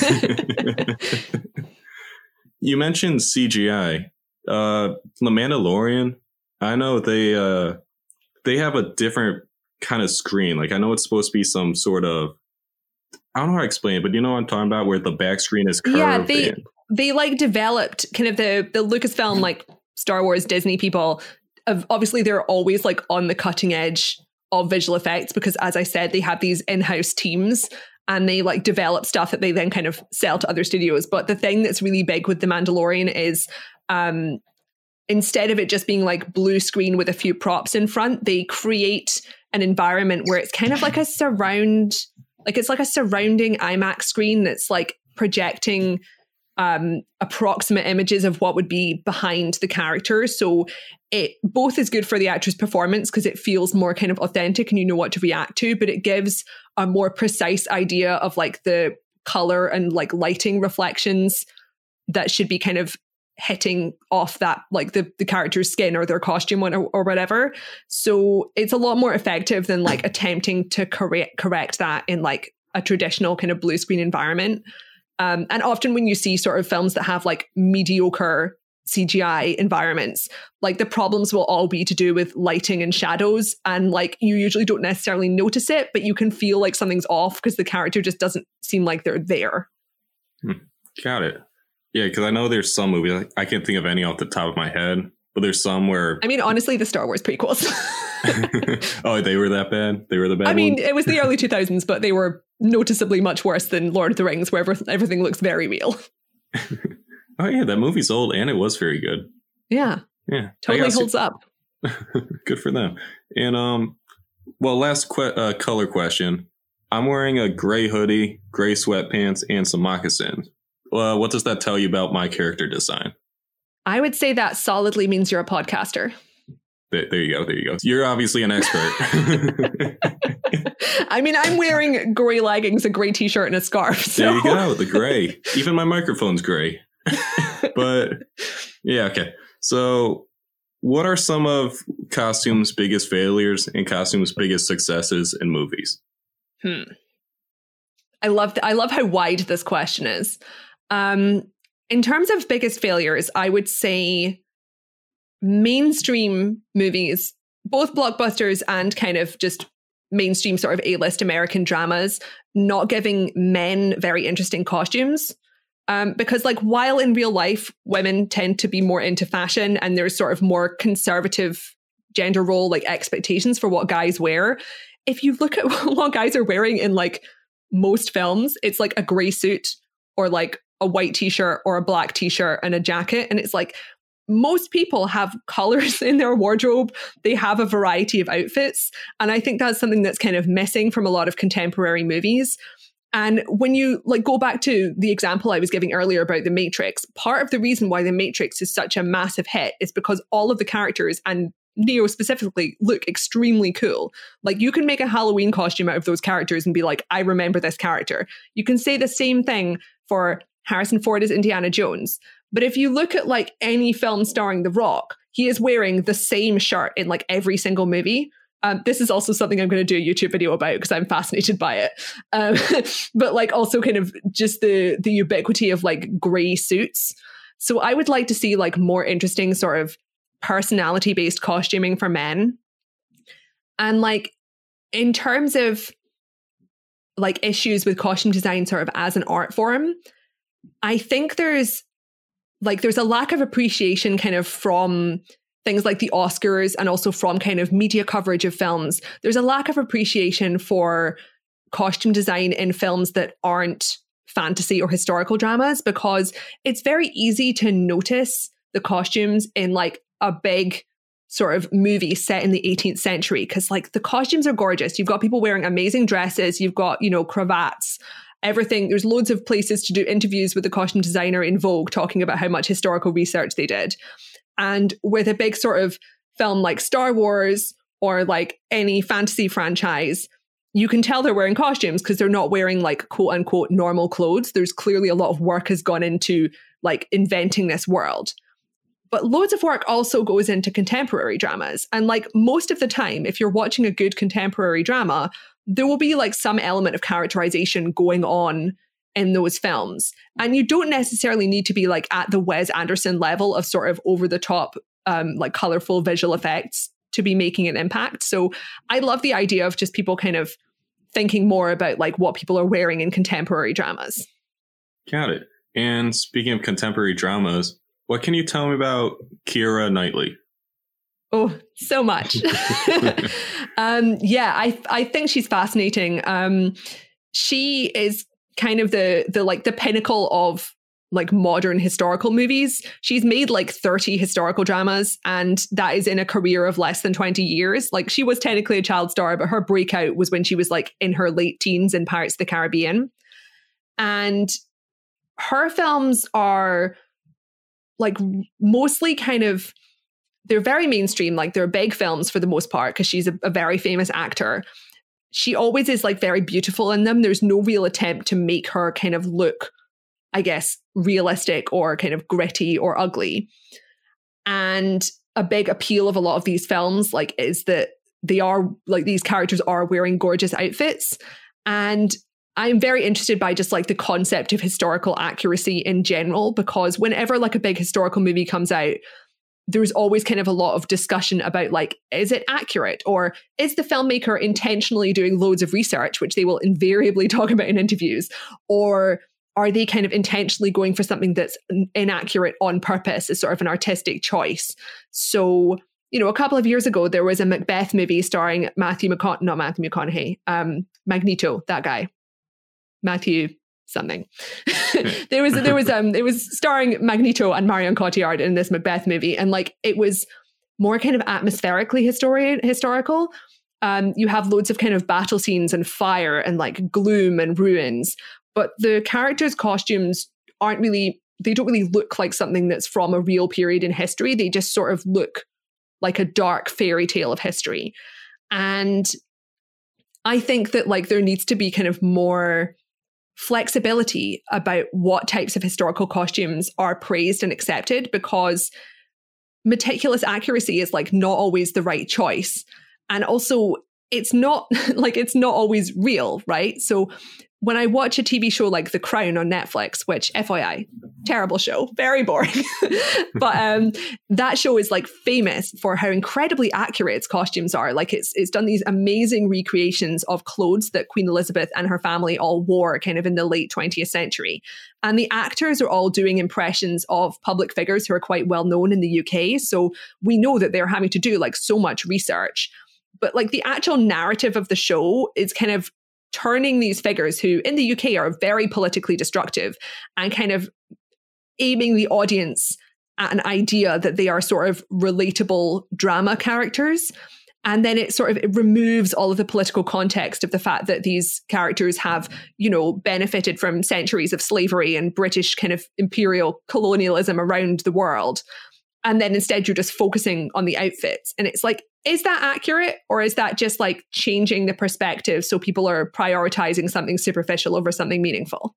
Speaker 2: get
Speaker 1: you. You mentioned CGI. The Mandalorian, I know they have a different kind of screen. Like, I know it's supposed to be some sort of, I don't know how to explain it, but you know what I'm talking about, where the back screen is curved.
Speaker 2: Yeah, they like developed kind of the Lucasfilm, like Star Wars, Disney people. Obviously, they're always like on the cutting edge of visual effects, because as I said, they have these in-house teams and they like develop stuff that they then kind of sell to other studios. But the thing that's really big with The Mandalorian is instead of it just being like blue screen with a few props in front, they create an environment where it's kind of like it's like a surrounding IMAX screen that's like projecting approximate images of what would be behind the characters. So it both is good for the actor's performance because it feels more kind of authentic and you know what to react to, but it gives a more precise idea of like the color and like lighting reflections that should be kind of hitting off that, like the character's skin or their costume or whatever. So it's a lot more effective than like attempting to correct that in like a traditional kind of blue screen environment. And often when you see sort of films that have like mediocre CGI environments, like the problems will all be to do with lighting and shadows. And like you usually don't necessarily notice it, but you can feel like something's off because the character just doesn't seem like they're there.
Speaker 1: Got it. Yeah, because I know there's some movies, I can't think of any off the top of my head, but there's some where... I
Speaker 2: mean, honestly, the Star Wars prequels.
Speaker 1: Oh, they were that bad? They were the bad ones?
Speaker 2: I mean, it was the early 2000s, but they were noticeably much worse than Lord of the Rings, where everything looks very real.
Speaker 1: Oh, yeah, that movie's old, and it was very good.
Speaker 2: Yeah.
Speaker 1: Yeah.
Speaker 2: Totally holds up.
Speaker 1: Good for them. And, well, last color question. I'm wearing a gray hoodie, gray sweatpants, and some moccasins. What does that tell you about my character design?
Speaker 2: I would say that solidly means you're a podcaster.
Speaker 1: There you go. There you go. You're obviously an expert.
Speaker 2: I mean, I'm wearing gray leggings, a gray t-shirt, and a scarf. So.
Speaker 1: There you go. The gray. Even my microphone's gray. But yeah, okay. So what are some of costume's biggest failures and costume's biggest successes in movies?
Speaker 2: I love how wide this question is. In terms of biggest failures, I would say mainstream movies, both blockbusters and kind of just mainstream sort of A-list American dramas, not giving men very interesting costumes. Because like while in real life, women tend to be more into fashion and there's sort of more conservative gender role like expectations for what guys wear. If you look at what guys are wearing in like most films, it's like a gray suit or like a white t-shirt or a black t-shirt and a jacket. And it's like most people have colors in their wardrobe. They have a variety of outfits. And I think that's something that's kind of missing from a lot of contemporary movies. And when you like go back to the example I was giving earlier about The Matrix, part of the reason why The Matrix is such a massive hit is because all of the characters, and Neo specifically, look extremely cool. Like you can make a Halloween costume out of those characters and be like, I remember this character. You can say the same thing for Harrison Ford as Indiana Jones. But if you look at like any film starring The Rock, he is wearing the same shirt in like every single movie. This is also something I'm going to do a YouTube video about because I'm fascinated by it. But like also kind of just the ubiquity of like gray suits. So I would like to see like more interesting sort of personality-based costuming for men. And like, in terms of like issues with costume design sort of as an art form, I think there's a lack of appreciation kind of from things like the Oscars and also from kind of media coverage of films. There's a lack of appreciation for costume design in films that aren't fantasy or historical dramas, because it's very easy to notice the costumes in like a big sort of movie set in the 18th century, because like the costumes are gorgeous. You've got people wearing amazing dresses, you've got, you know, cravats, everything. There's loads of places to do interviews with the costume designer in Vogue talking about how much historical research they did. And with a big sort of film like Star Wars or like any fantasy franchise, you can tell they're wearing costumes because they're not wearing like quote unquote normal clothes. There's clearly a lot of work has gone into like inventing this world. But loads of work also goes into contemporary dramas. And like most of the time, if you're watching a good contemporary drama, there will be like some element of characterization going on in those films. And you don't necessarily need to be like at the Wes Anderson level of sort of over the top, like colorful visual effects to be making an impact. So I love the idea of just people kind of thinking more about like what people are wearing in contemporary dramas.
Speaker 1: Got it. And speaking of contemporary dramas, what can you tell me about Keira Knightley?
Speaker 2: Oh, so much. Yeah, I think she's fascinating. She is kind of the pinnacle of like modern historical movies. She's made like 30 historical dramas, and that is in a career of less than 20 years. Like she was technically a child star, but her breakout was when she was like in her late teens in Pirates of the Caribbean. And her films are like mostly kind of, they're very mainstream, like they're big films for the most part because she's a very famous actor. She always is like very beautiful in them. There's no real attempt to make her kind of look, I guess, realistic or kind of gritty or ugly. And a big appeal of a lot of these films like is that they are like, these characters are wearing gorgeous outfits. And I'm very interested by just like the concept of historical accuracy in general, because whenever like a big historical movie comes out, there's always kind of a lot of discussion about like, is it accurate? Or is the filmmaker intentionally doing loads of research, which they will invariably talk about in interviews? Or are they kind of intentionally going for something that's inaccurate on purpose as sort of an artistic choice? So, you know, a couple of years ago, there was a Macbeth movie starring Magneto, that guy. Matthew something. It was starring Magneto and Marion Cotillard in this Macbeth movie, and like it was more kind of atmospherically historical. You have loads of kind of battle scenes and fire and like gloom and ruins, but the characters' costumes they don't really look like something that's from a real period in history. They just sort of look like a dark fairy tale of history. And I think that like there needs to be kind of more flexibility about what types of historical costumes are praised and accepted, because meticulous accuracy is like not always the right choice. And also it's not always real, right? So when I watch a TV show like The Crown on Netflix, which FYI, terrible show, very boring. But that show is like famous for how incredibly accurate its costumes are. Like it's done these amazing recreations of clothes that Queen Elizabeth and her family all wore kind of in the late 20th century. And the actors are all doing impressions of public figures who are quite well known in the UK. So we know that they're having to do like so much research. But like the actual narrative of the show is kind of turning these figures who in the UK are very politically destructive and kind of aiming the audience at an idea that they are sort of relatable drama characters. And then it removes all of the political context of the fact that these characters have, you know, benefited from centuries of slavery and British kind of imperial colonialism around the world. And then instead you're just focusing on the outfits. And it's like, is that accurate? Or is that just like changing the perspective so people are prioritizing something superficial over something meaningful?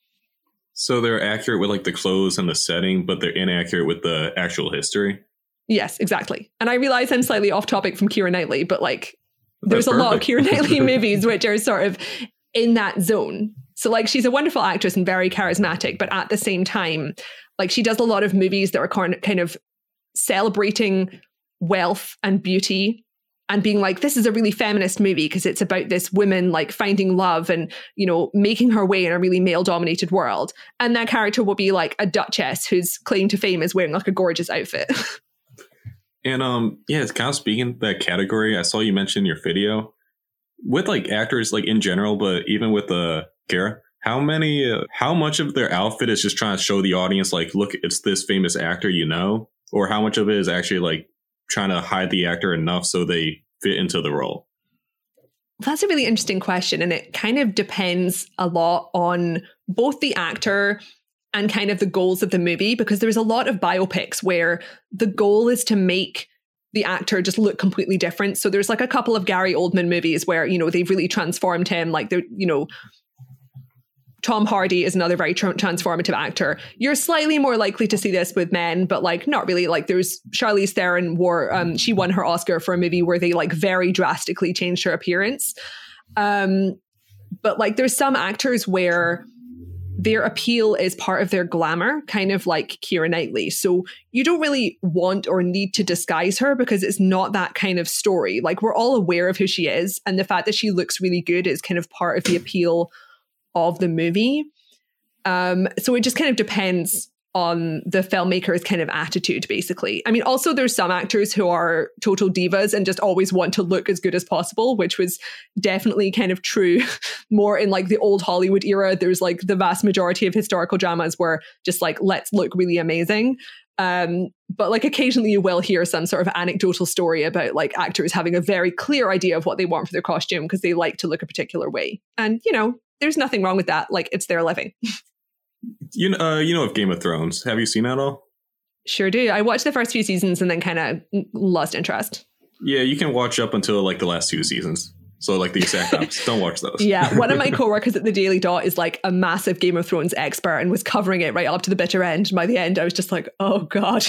Speaker 1: So they're accurate with like the clothes and the setting, but they're inaccurate with the actual history?
Speaker 2: Yes, exactly. And I realize I'm slightly off topic from Keira Knightley, but like there's a lot of Keira Knightley movies which are sort of in that zone. So like she's a wonderful actress and very charismatic, but at the same time, like she does a lot of movies that are kind of celebrating wealth and beauty and being like, this is a really feminist movie because it's about this woman like finding love and, you know, making her way in a really male dominated world. And that character will be like a duchess whose claim to fame is wearing like a gorgeous outfit.
Speaker 1: And yeah, it's kind of speaking that category. I saw you mention your video with like actors like in general, but even with Kara, how much of their outfit is just trying to show the audience like, look, it's this famous actor, you know, or how much of it is actually like trying to hide the actor enough so they fit into the role?
Speaker 2: That's a really interesting question. And it kind of depends a lot on both the actor and kind of the goals of the movie, because there's a lot of biopics where the goal is to make the actor just look completely different. So there's like a couple of Gary Oldman movies where, you know, they've really transformed him. Like, they're, you know, Tom Hardy is another very transformative actor. You're slightly more likely to see this with men, but like not really. Like there's Charlize Theron she won her Oscar for a movie where they like very drastically changed her appearance. But like there's some actors where their appeal is part of their glamour, kind of like Keira Knightley. So you don't really want or need to disguise her because it's not that kind of story. Like we're all aware of who she is, and the fact that she looks really good is kind of part of the appeal of the movie. So it just kind of depends on the filmmaker's kind of attitude, basically. I mean, also there's some actors who are total divas and just always want to look as good as possible, which was definitely kind of true more in like the old Hollywood era. There's like the vast majority of historical dramas were just like, let's look really amazing. But like occasionally you will hear some sort of anecdotal story about like actors having a very clear idea of what they want for their costume because they like to look a particular way. And, you know, there's nothing wrong with that. Like it's their living.
Speaker 1: You know of Game of Thrones. Have you seen that all?
Speaker 2: Sure do. I watched the first few seasons and then kind of lost interest.
Speaker 1: Yeah, you can watch up until like the last 2 seasons. So like the exact opposite. Don't watch those.
Speaker 2: Yeah, one of my coworkers at the Daily Dot is like a massive Game of Thrones expert and was covering it right up to the bitter end. And by the end, I was just like, oh God.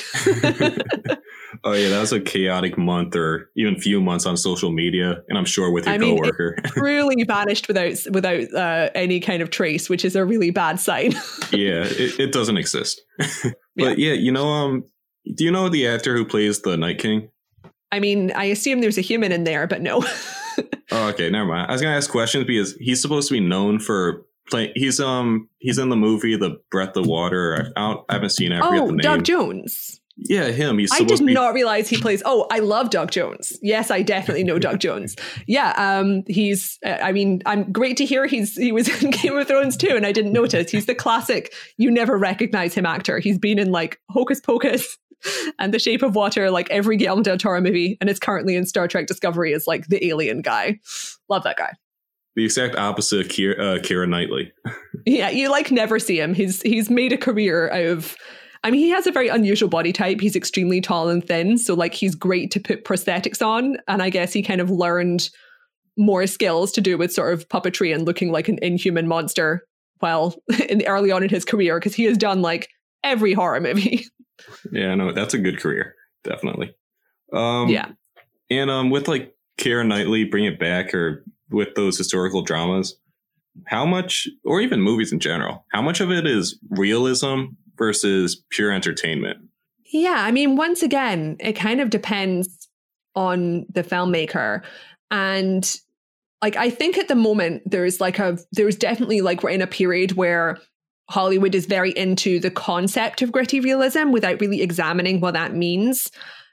Speaker 1: Oh yeah, that was a chaotic month or even few months on social media, and I'm sure with your coworker.
Speaker 2: It really vanished without any kind of trace, which is a really bad sign.
Speaker 1: Yeah, it doesn't exist. But yeah, you know, do you know the actor who plays the Night King?
Speaker 2: I mean, I assume there's a human in there, but no.
Speaker 1: Oh, okay, never mind. I was gonna ask questions because he's supposed to be known for playing. He's in the movie The Breath of Water. I haven't seen it. I forget the name.
Speaker 2: Doug Jones.
Speaker 1: Yeah, him.
Speaker 2: I did not realize he plays. Oh, I love Doug Jones. Yes, I definitely know Doug Jones. Yeah, he's. I mean, I'm great to hear he was in Game of Thrones too, and I didn't notice. He's the classic. You never recognize him actor. He's been in like Hocus Pocus and The Shape of Water, like every Guillermo del Toro movie, and is currently in Star Trek Discovery as like the alien guy. Love that guy.
Speaker 1: The exact opposite of Keira Knightley.
Speaker 2: Yeah, you like never see him. He's made a career out of. I mean, he has a very unusual body type. He's extremely tall and thin. So like he's great to put prosthetics on. And I guess he kind of learned more skills to do with sort of puppetry and looking like an inhuman monster early on in his career, because he has done like every horror movie.
Speaker 1: Yeah, no, that's a good career. Definitely.
Speaker 2: Yeah.
Speaker 1: And with like Keira Knightley, bring it back, or with those historical dramas, how much, or even movies in general, how much of it is realism versus pure entertainment?
Speaker 2: Yeah, I mean, once again, it kind of depends on the filmmaker. And like, I think at the moment there's definitely like we're in a period where Hollywood is very into the concept of gritty realism without really examining what that means.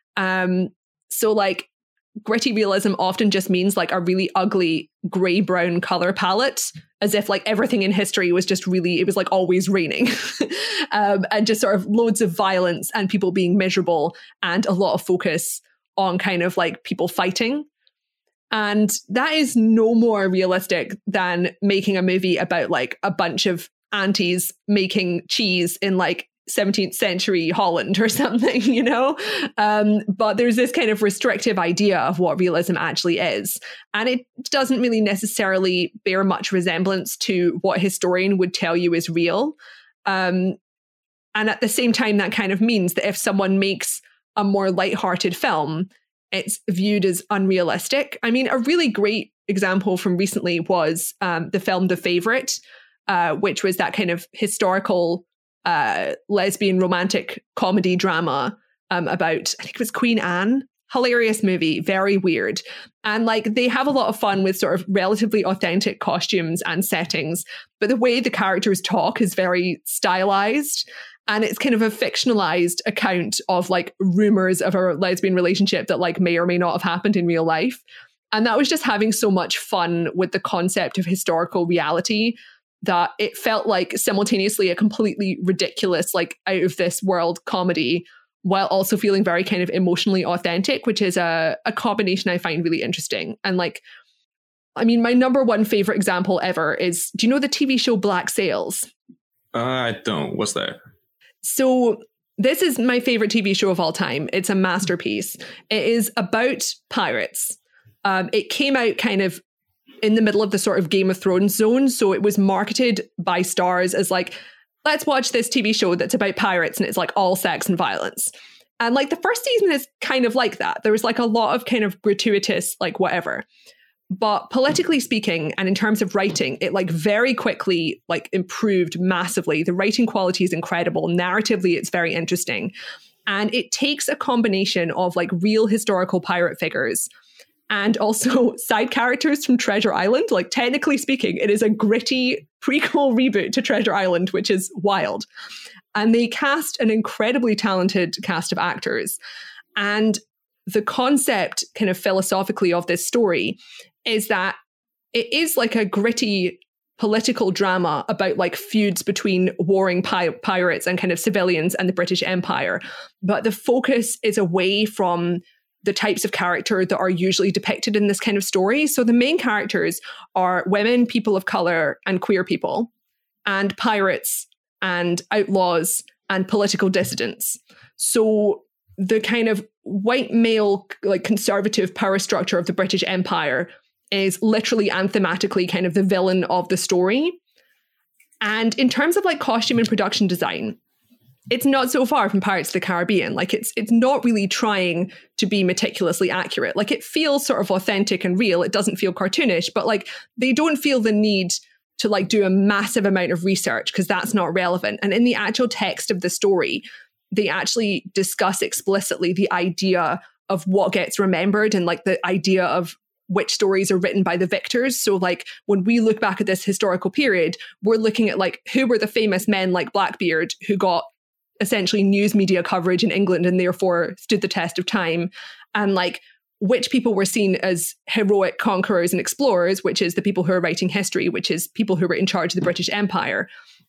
Speaker 2: So like gritty realism often just means like a really ugly gray-brown color palette, as if like everything in history was just really, it was like always raining. And just sort of loads of violence and people being miserable and a lot of focus on kind of like people fighting. And that is no more realistic than making a movie about like a bunch of aunties making cheese in like 17th century Holland or something, you know? But there's this kind of restrictive idea of what realism actually is. And it doesn't really necessarily bear much resemblance to what a historian would tell you is real. And at the same time, that kind of means that if someone makes a more lighthearted film, it's viewed as unrealistic. I mean, a really great example from recently was the film The Favourite, which was that kind of historical lesbian romantic comedy drama about, I think it was Queen Anne hilarious movie, very weird. And like they have a lot of fun with sort of relatively authentic costumes and settings, but the way the characters talk is very stylized. And it's kind of a fictionalized account of like rumors of a lesbian relationship that like may or may not have happened in real life. And that was just having so much fun with the concept of historical reality that it felt like simultaneously a completely ridiculous, like out of this world comedy, while also feeling very kind of emotionally authentic, which is a combination I find really interesting. And like, I mean, my number one favorite example ever is, do you know the TV show Black Sails?
Speaker 1: I don't. What's that?
Speaker 2: So this is my favorite TV show of all time. It's a masterpiece. It is about pirates. It came out kind of in the middle of the sort of Game of Thrones zone. So it was marketed by Starz as like, let's watch this TV show that's about pirates and it's like all sex and violence. And like the first season is kind of like that. There was like a lot of kind of gratuitous, like whatever. But politically speaking, and in terms of writing, it like very quickly like improved massively. The writing quality is incredible. Narratively, it's very interesting. And it takes a combination of like real historical pirate figures and also side characters from Treasure Island. Like technically speaking, it is a gritty prequel reboot to Treasure Island, which is wild. And they cast an incredibly talented cast of actors. And the concept kind of philosophically of this story is that it is like a gritty political drama about like feuds between warring pirates and kind of civilians and the British Empire. But the focus is away from the types of character that are usually depicted in this kind of story. So the main characters are women, people of color, and queer people, and pirates and outlaws and political dissidents. So the kind of white male, like conservative power structure of the British Empire is literally and thematically kind of the villain of the story. And in terms of like costume and production design, it's not so far from Pirates of the Caribbean. Like it's not really trying to be meticulously accurate. Like it feels sort of authentic and real. It doesn't feel cartoonish, but like they don't feel the need to like do a massive amount of research because that's not relevant. And in the actual text of the story, they actually discuss explicitly the idea of what gets remembered and like the idea of which stories are written by the victors. So like when we look back at this historical period, we're looking at like who were the famous men like Blackbeard who got essentially news media coverage in England and therefore stood the test of time, and like which people were seen as heroic conquerors and explorers, which is the people who are writing history, which is people who were in charge of the British Empire,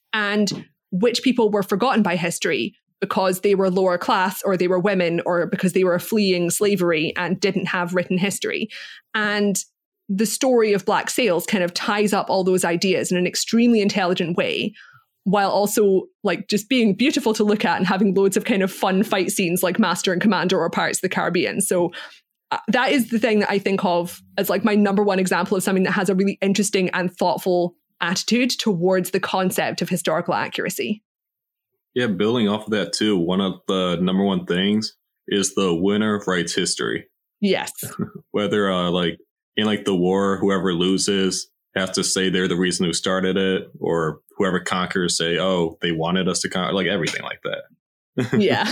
Speaker 2: and which people were forgotten by history because they were lower class or they were women or because they were fleeing slavery and didn't have written history. And the story of Black Sails kind of ties up all those ideas in an extremely intelligent way, while also like just being beautiful to look at and having loads of kind of fun fight scenes like Master and Commander or Pirates of the Caribbean. So that is the thing that I think of as like my number one example of something that has a really interesting and thoughtful attitude towards the concept of historical accuracy.
Speaker 1: Yeah, building off of that too, one of the number one things is the winner writes history.
Speaker 2: Yes.
Speaker 1: Whether like in like the war, whoever loses have to say they're the reason who started it, or whoever conquers say, oh, they wanted us to conquer, like everything like that.
Speaker 2: Yeah.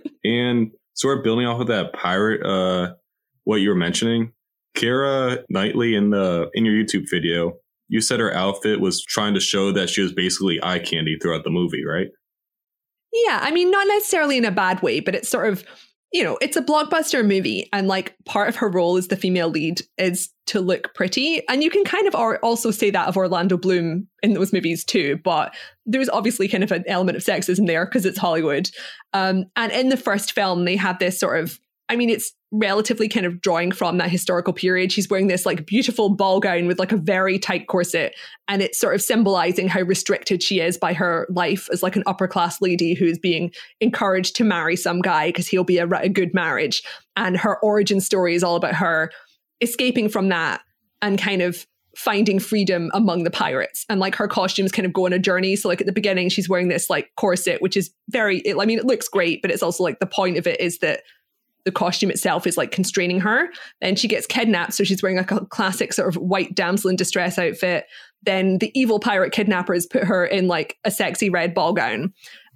Speaker 1: And sort of building off of that pirate, what you were mentioning, Keira Knightley in your YouTube video, you said her outfit was trying to show that she was basically eye candy throughout the movie, right?
Speaker 2: Yeah, I mean, not necessarily in a bad way, but it's sort of, you know, it's a blockbuster movie. And like part of her role as the female lead is to look pretty. And you can kind of also say that of Orlando Bloom in those movies too. But there's obviously kind of an element of sexism there because it's Hollywood. And in the first film, they have this sort of, I mean, it's relatively kind of drawing from that historical period. She's wearing this like beautiful ball gown with like a very tight corset, and it's sort of symbolizing how restricted she is by her life as like an upper class lady who is being encouraged to marry some guy because he'll be a good marriage. And her origin story is all about her escaping from that and kind of finding freedom among the pirates. And like her costumes kind of go on a journey. So like at the beginning, she's wearing this like corset, which is it looks great, but it's also like the point of it is that the costume itself is like constraining her. Then she gets kidnapped. So she's wearing like a classic sort of white damsel in distress outfit. Then the evil pirate kidnappers put her in like a sexy red ball gown.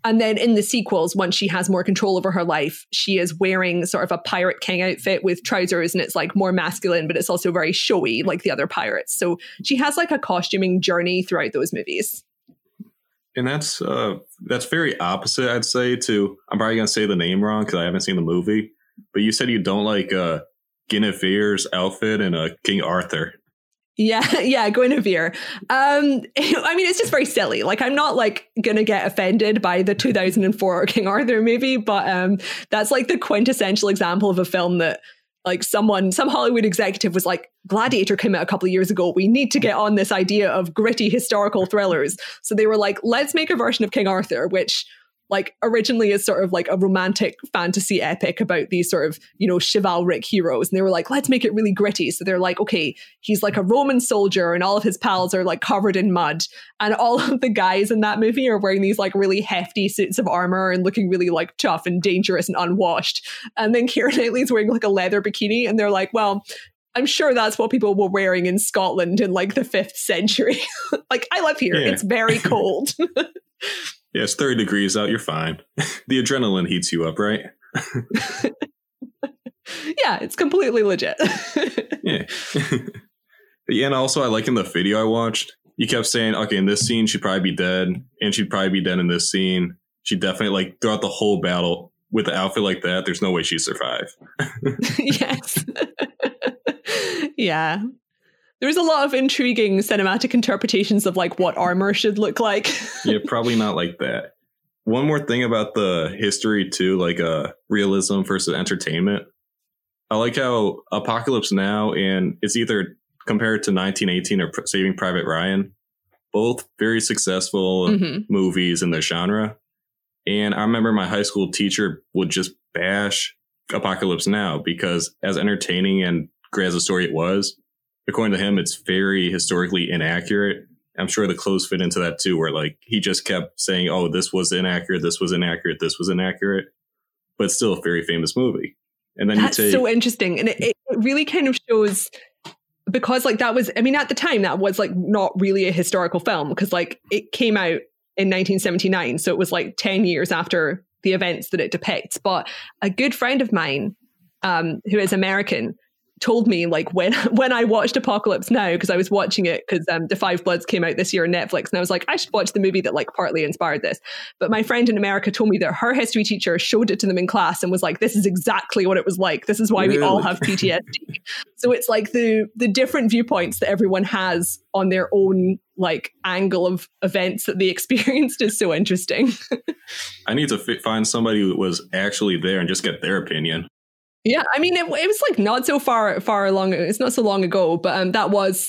Speaker 2: And then in the sequels, once she has more control over her life, she is wearing sort of a Pirate King outfit with trousers, and it's like more masculine, but it's also very showy like the other pirates. So she has like a costuming journey throughout those movies.
Speaker 1: And that's very opposite, I'd say, to, I'm probably going to say the name wrong because I haven't seen the movie, but you said you don't like Guinevere's outfit in King Arthur.
Speaker 2: Yeah, Guinevere. I mean, it's just very silly. Like, I'm not like gonna get offended by the 2004 King Arthur movie, but that's like the quintessential example of a film that like some Hollywood executive was like, Gladiator came out a couple of years ago. We need to get on this idea of gritty historical thrillers. So they were like, let's make a version of King Arthur, which like originally is sort of like a romantic fantasy epic about these sort of, you know, chivalric heroes. And they were like, let's make it really gritty. So they're like, okay, he's like a Roman soldier and all of his pals are like covered in mud. And all of the guys in that movie are wearing these like really hefty suits of armor and looking really like tough and dangerous and unwashed. And then Keira Knightley's wearing like a leather bikini. And they're like, well, I'm sure that's what people were wearing in Scotland in like the 5th century. Like, I live here. Yeah. It's very cold.
Speaker 1: Yeah, it's 30 degrees out. You're fine. The adrenaline heats you up, right?
Speaker 2: Yeah, it's completely legit.
Speaker 1: Yeah. Yeah, and also I like in the video I watched, you kept saying, okay, in this scene, she'd probably be dead. And she'd probably be dead in this scene. She definitely, like, throughout the whole battle with an outfit like that, there's no way she'd survive.
Speaker 2: Yes. Yeah. There's a lot of intriguing cinematic interpretations of like what armor should look like.
Speaker 1: Yeah, probably not like that. One more thing about the history too, like realism versus entertainment. I like how Apocalypse Now and it's either compared to 1918 or Saving Private Ryan, both very successful movies in their genre. And I remember my high school teacher would just bash Apocalypse Now because as entertaining and great as a story it was, according to him, it's very historically inaccurate. I'm sure the clothes fit into that too, where like he just kept saying, oh, this was inaccurate, this was inaccurate, this was inaccurate, but still a very famous movie. And then
Speaker 2: that's so interesting. And it really kind of shows, because like that was, I mean, at the time that was like not really a historical film because like it came out in 1979. So it was like 10 years after the events that it depicts. But a good friend of mine who is American told me like when I watched Apocalypse Now, because I was watching it because The Five Bloods came out this year on Netflix, and I was like, I should watch the movie that like partly inspired this. But my friend in America told me that her history teacher showed it to them in class and was like, this is exactly what it was like. This is why we all have PTSD. So it's like the different viewpoints that everyone has on their own like angle of events that they experienced is so interesting.
Speaker 1: I need to find somebody who was actually there and just get their opinion.
Speaker 2: Yeah, I mean, it was like not so far along. It's not so long ago, but that was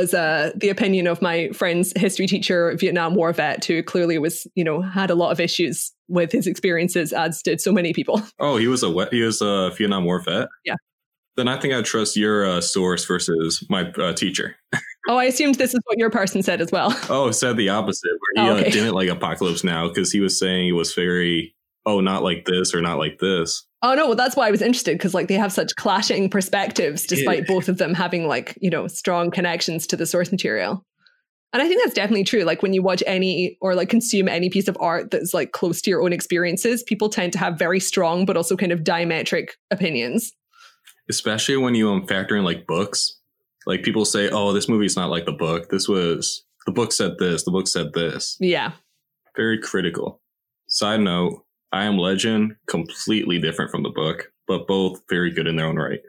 Speaker 2: the opinion of my friend's history teacher, Vietnam War vet, who clearly was, you know, had a lot of issues with his experiences, as did so many people.
Speaker 1: Oh, he was a Vietnam War vet?
Speaker 2: Yeah.
Speaker 1: Then I think I trust your source versus my teacher.
Speaker 2: Oh, I assumed this is what your person said as well.
Speaker 1: Oh, it said the opposite, where he didn't like Apocalypse Now because he was saying it was very, not like this or not like this.
Speaker 2: Oh, no, well, that's why I was interested, because like they have such clashing perspectives, despite both of them having like, you know, strong connections to the source material. And I think that's definitely true. Like when you watch any or like consume any piece of art that's like close to your own experiences, people tend to have very strong, but also kind of diametric opinions.
Speaker 1: Especially when you factor in like books. Like people say, oh, this movie's not like the book. The book said this, the book said this.
Speaker 2: Yeah.
Speaker 1: Very critical. Side note, I Am Legend, completely different from the book, but both very good in their own right.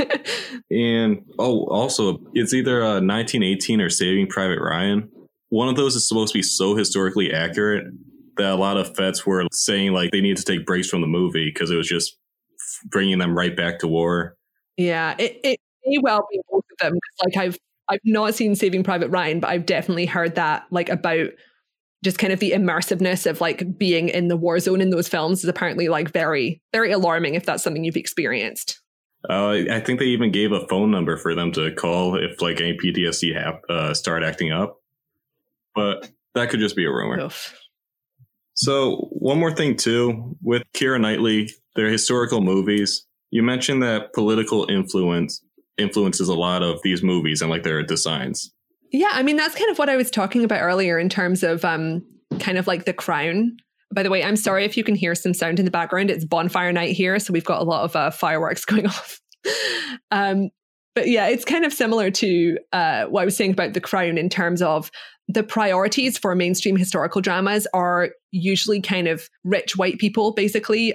Speaker 1: And, also, it's either 1918 or Saving Private Ryan. One of those is supposed to be so historically accurate that a lot of vets were saying, like, they need to take breaks from the movie because it was just bringing them right back to war.
Speaker 2: Yeah, it may well be both of them. Like, I've not seen Saving Private Ryan, but I've definitely heard that, like, about just kind of the immersiveness of like being in the war zone in those films is apparently like very, very alarming if that's something you've experienced.
Speaker 1: I think they even gave a phone number for them to call if like any PTSD start acting up. But that could just be a rumor.
Speaker 2: Oof.
Speaker 1: So one more thing too, with Keira Knightley, their historical movies, you mentioned that political influences a lot of these movies and like their designs. Yeah,
Speaker 2: I mean, that's kind of what I was talking about earlier in terms of kind of like The Crown, By the way, I'm sorry if you can hear some sound in the background. It's bonfire night here, so we've got a lot of fireworks going off. But yeah, it's kind of similar to what I was saying about The Crown in terms of the priorities for mainstream historical dramas are usually kind of rich white people, basically.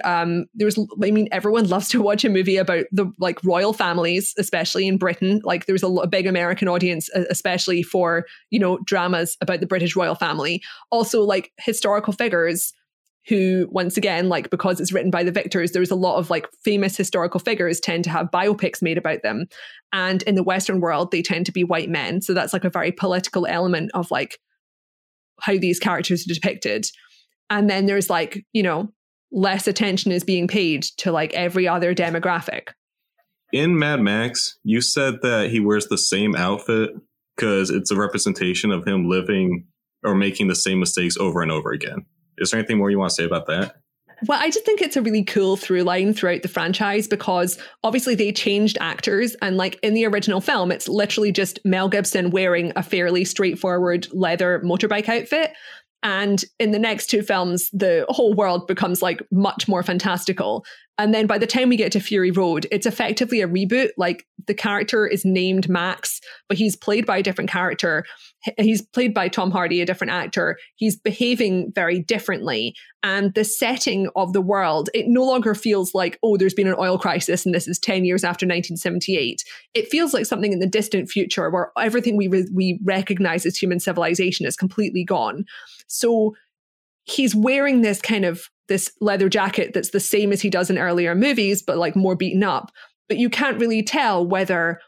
Speaker 2: Everyone loves to watch a movie about the like royal families, especially in Britain. Like there's a big American audience, especially for, dramas about the British royal family. Also like historical figures who, once again, like because it's written by the victors, there's a lot of like famous historical figures tend to have biopics made about them. And in the Western world, they tend to be white men. So that's like a very political element of like how these characters are depicted. And then there's like, less attention is being paid to like every other demographic.
Speaker 1: In Mad Max, you said that he wears the same outfit because it's a representation of him living or making the same mistakes over and over again. Is there anything more you want to say about that?
Speaker 2: Well, I just think it's a really cool through line throughout the franchise because obviously they changed actors. And like in the original film, it's literally just Mel Gibson wearing a fairly straightforward leather motorbike outfit. And in the next two films, the whole world becomes like much more fantastical. And then by the time we get to Fury Road, it's effectively a reboot. Like the character is named Max, but he's played by a different character. He's played by Tom Hardy, a different actor. He's behaving very differently. And the setting of the world, it no longer feels like, oh, there's been an oil crisis and this is 10 years after 1978. It feels like something in the distant future where everything we recognize as human civilization is completely gone. So he's wearing this this leather jacket that's the same as he does in earlier movies, but like more beaten up. But you can't really tell whether,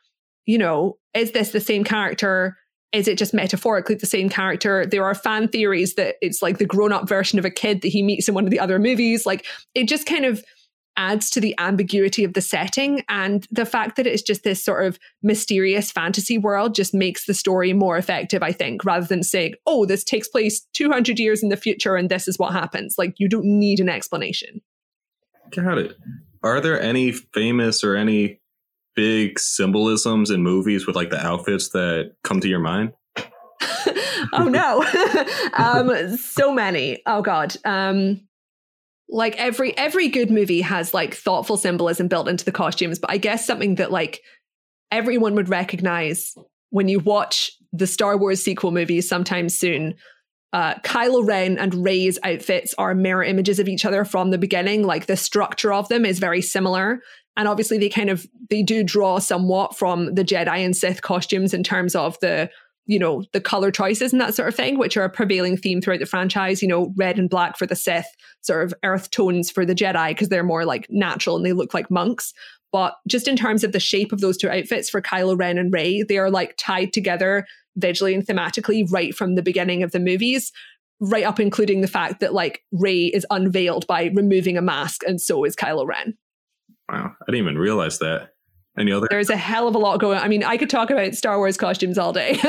Speaker 2: is this the same character? Is it just metaphorically the same character? There are fan theories that it's like the grown-up version of a kid that he meets in one of the other movies. Like it just kind of adds to the ambiguity of the setting, and the fact that it's just this sort of mysterious fantasy world just makes the story more effective, I think, rather than saying, oh, this takes place 200 years in the future and this is what happens. Like you don't need an explanation.
Speaker 1: Got it. Are there any famous or any big symbolisms in movies with like the outfits that come to your mind?
Speaker 2: Oh no. So many. Oh God. Like every good movie has like thoughtful symbolism built into the costumes, but I guess something that like everyone would recognize when you watch the Star Wars sequel movies sometime soon, Kylo Ren and Rey's outfits are mirror images of each other from the beginning. Like the structure of them is very similar. And obviously they do draw somewhat from the Jedi and Sith costumes in terms of the color choices and that sort of thing, which are a prevailing theme throughout the franchise, red and black for the Sith, sort of earth tones for the Jedi, because they're more like natural and they look like monks. But just in terms of the shape of those two outfits for Kylo Ren and Rey, they are like tied together visually and thematically right from the beginning of the movies, right up including the fact that like Rey is unveiled by removing a mask, and so is Kylo Ren.
Speaker 1: Wow, I didn't even realize that.
Speaker 2: There's a hell of a lot going on. I mean, I could talk about Star Wars costumes all day.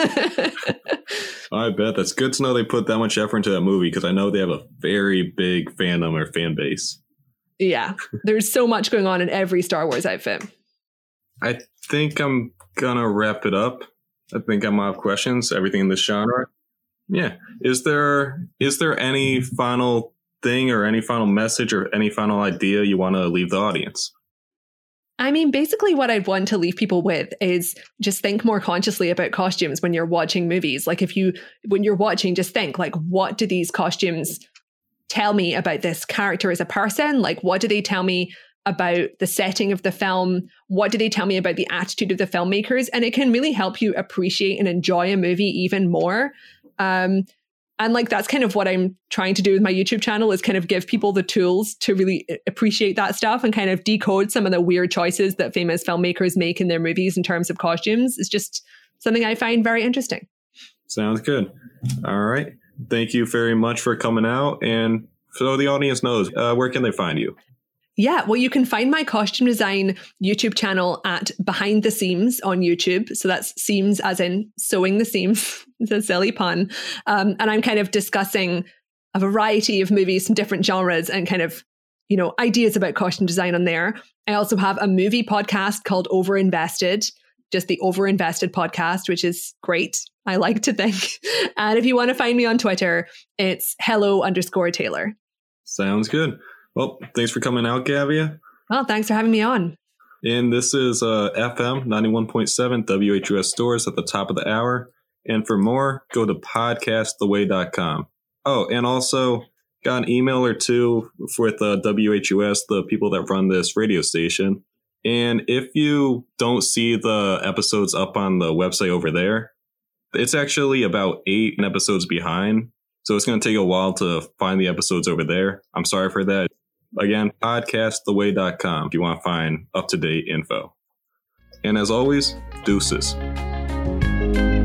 Speaker 1: I bet. That's good to know they put that much effort into that movie, because I know they have a very big fandom or fan base.
Speaker 2: Yeah, there's so much going on in every Star Wars outfit.
Speaker 1: I think I'm going to wrap it up. I think I'm out of questions. Everything in this genre. Yeah. Is there any final thing or any final message or any final idea you want to leave the audience?
Speaker 2: I mean, basically what I'd want to leave people with is just think more consciously about costumes when you're watching movies. Like when you're watching, just think like, what do these costumes tell me about this character as a person? Like, what do they tell me about the setting of the film? What do they tell me about the attitude of the filmmakers? And it can really help you appreciate and enjoy a movie even more. And like, that's kind of what I'm trying to do with my YouTube channel, is kind of give people the tools to really appreciate that stuff and kind of decode some of the weird choices that famous filmmakers make in their movies in terms of costumes. It's just something I find very interesting.
Speaker 1: Sounds good. All right. Thank you very much for coming out. And so the audience knows, where can they find you?
Speaker 2: Yeah, well, you can find my costume design YouTube channel at Behind the Seams on YouTube. So that's seams as in sewing the seams. It's a silly pun. And I'm kind of discussing a variety of movies from different genres and kind of, ideas about costume design on there. I also have a movie podcast called Overinvested, just the Overinvested podcast, which is great, I like to think. And if you want to find me on Twitter, it's hello_Taylor.
Speaker 1: Sounds good. Well, thanks for coming out, Gavia.
Speaker 2: Well, thanks for having me on.
Speaker 1: And this is FM 91.7 WHUS Stores at the top of the hour. And for more, go to podcasttheway.com. Oh, and also got an email or two with WHUS, the people that run this radio station. And if you don't see the episodes up on the website over there, it's actually about 8 episodes behind. So it's going to take a while to find the episodes over there. I'm sorry for that. Again, podcasttheway.com if you want to find up-to-date info. And as always, deuces.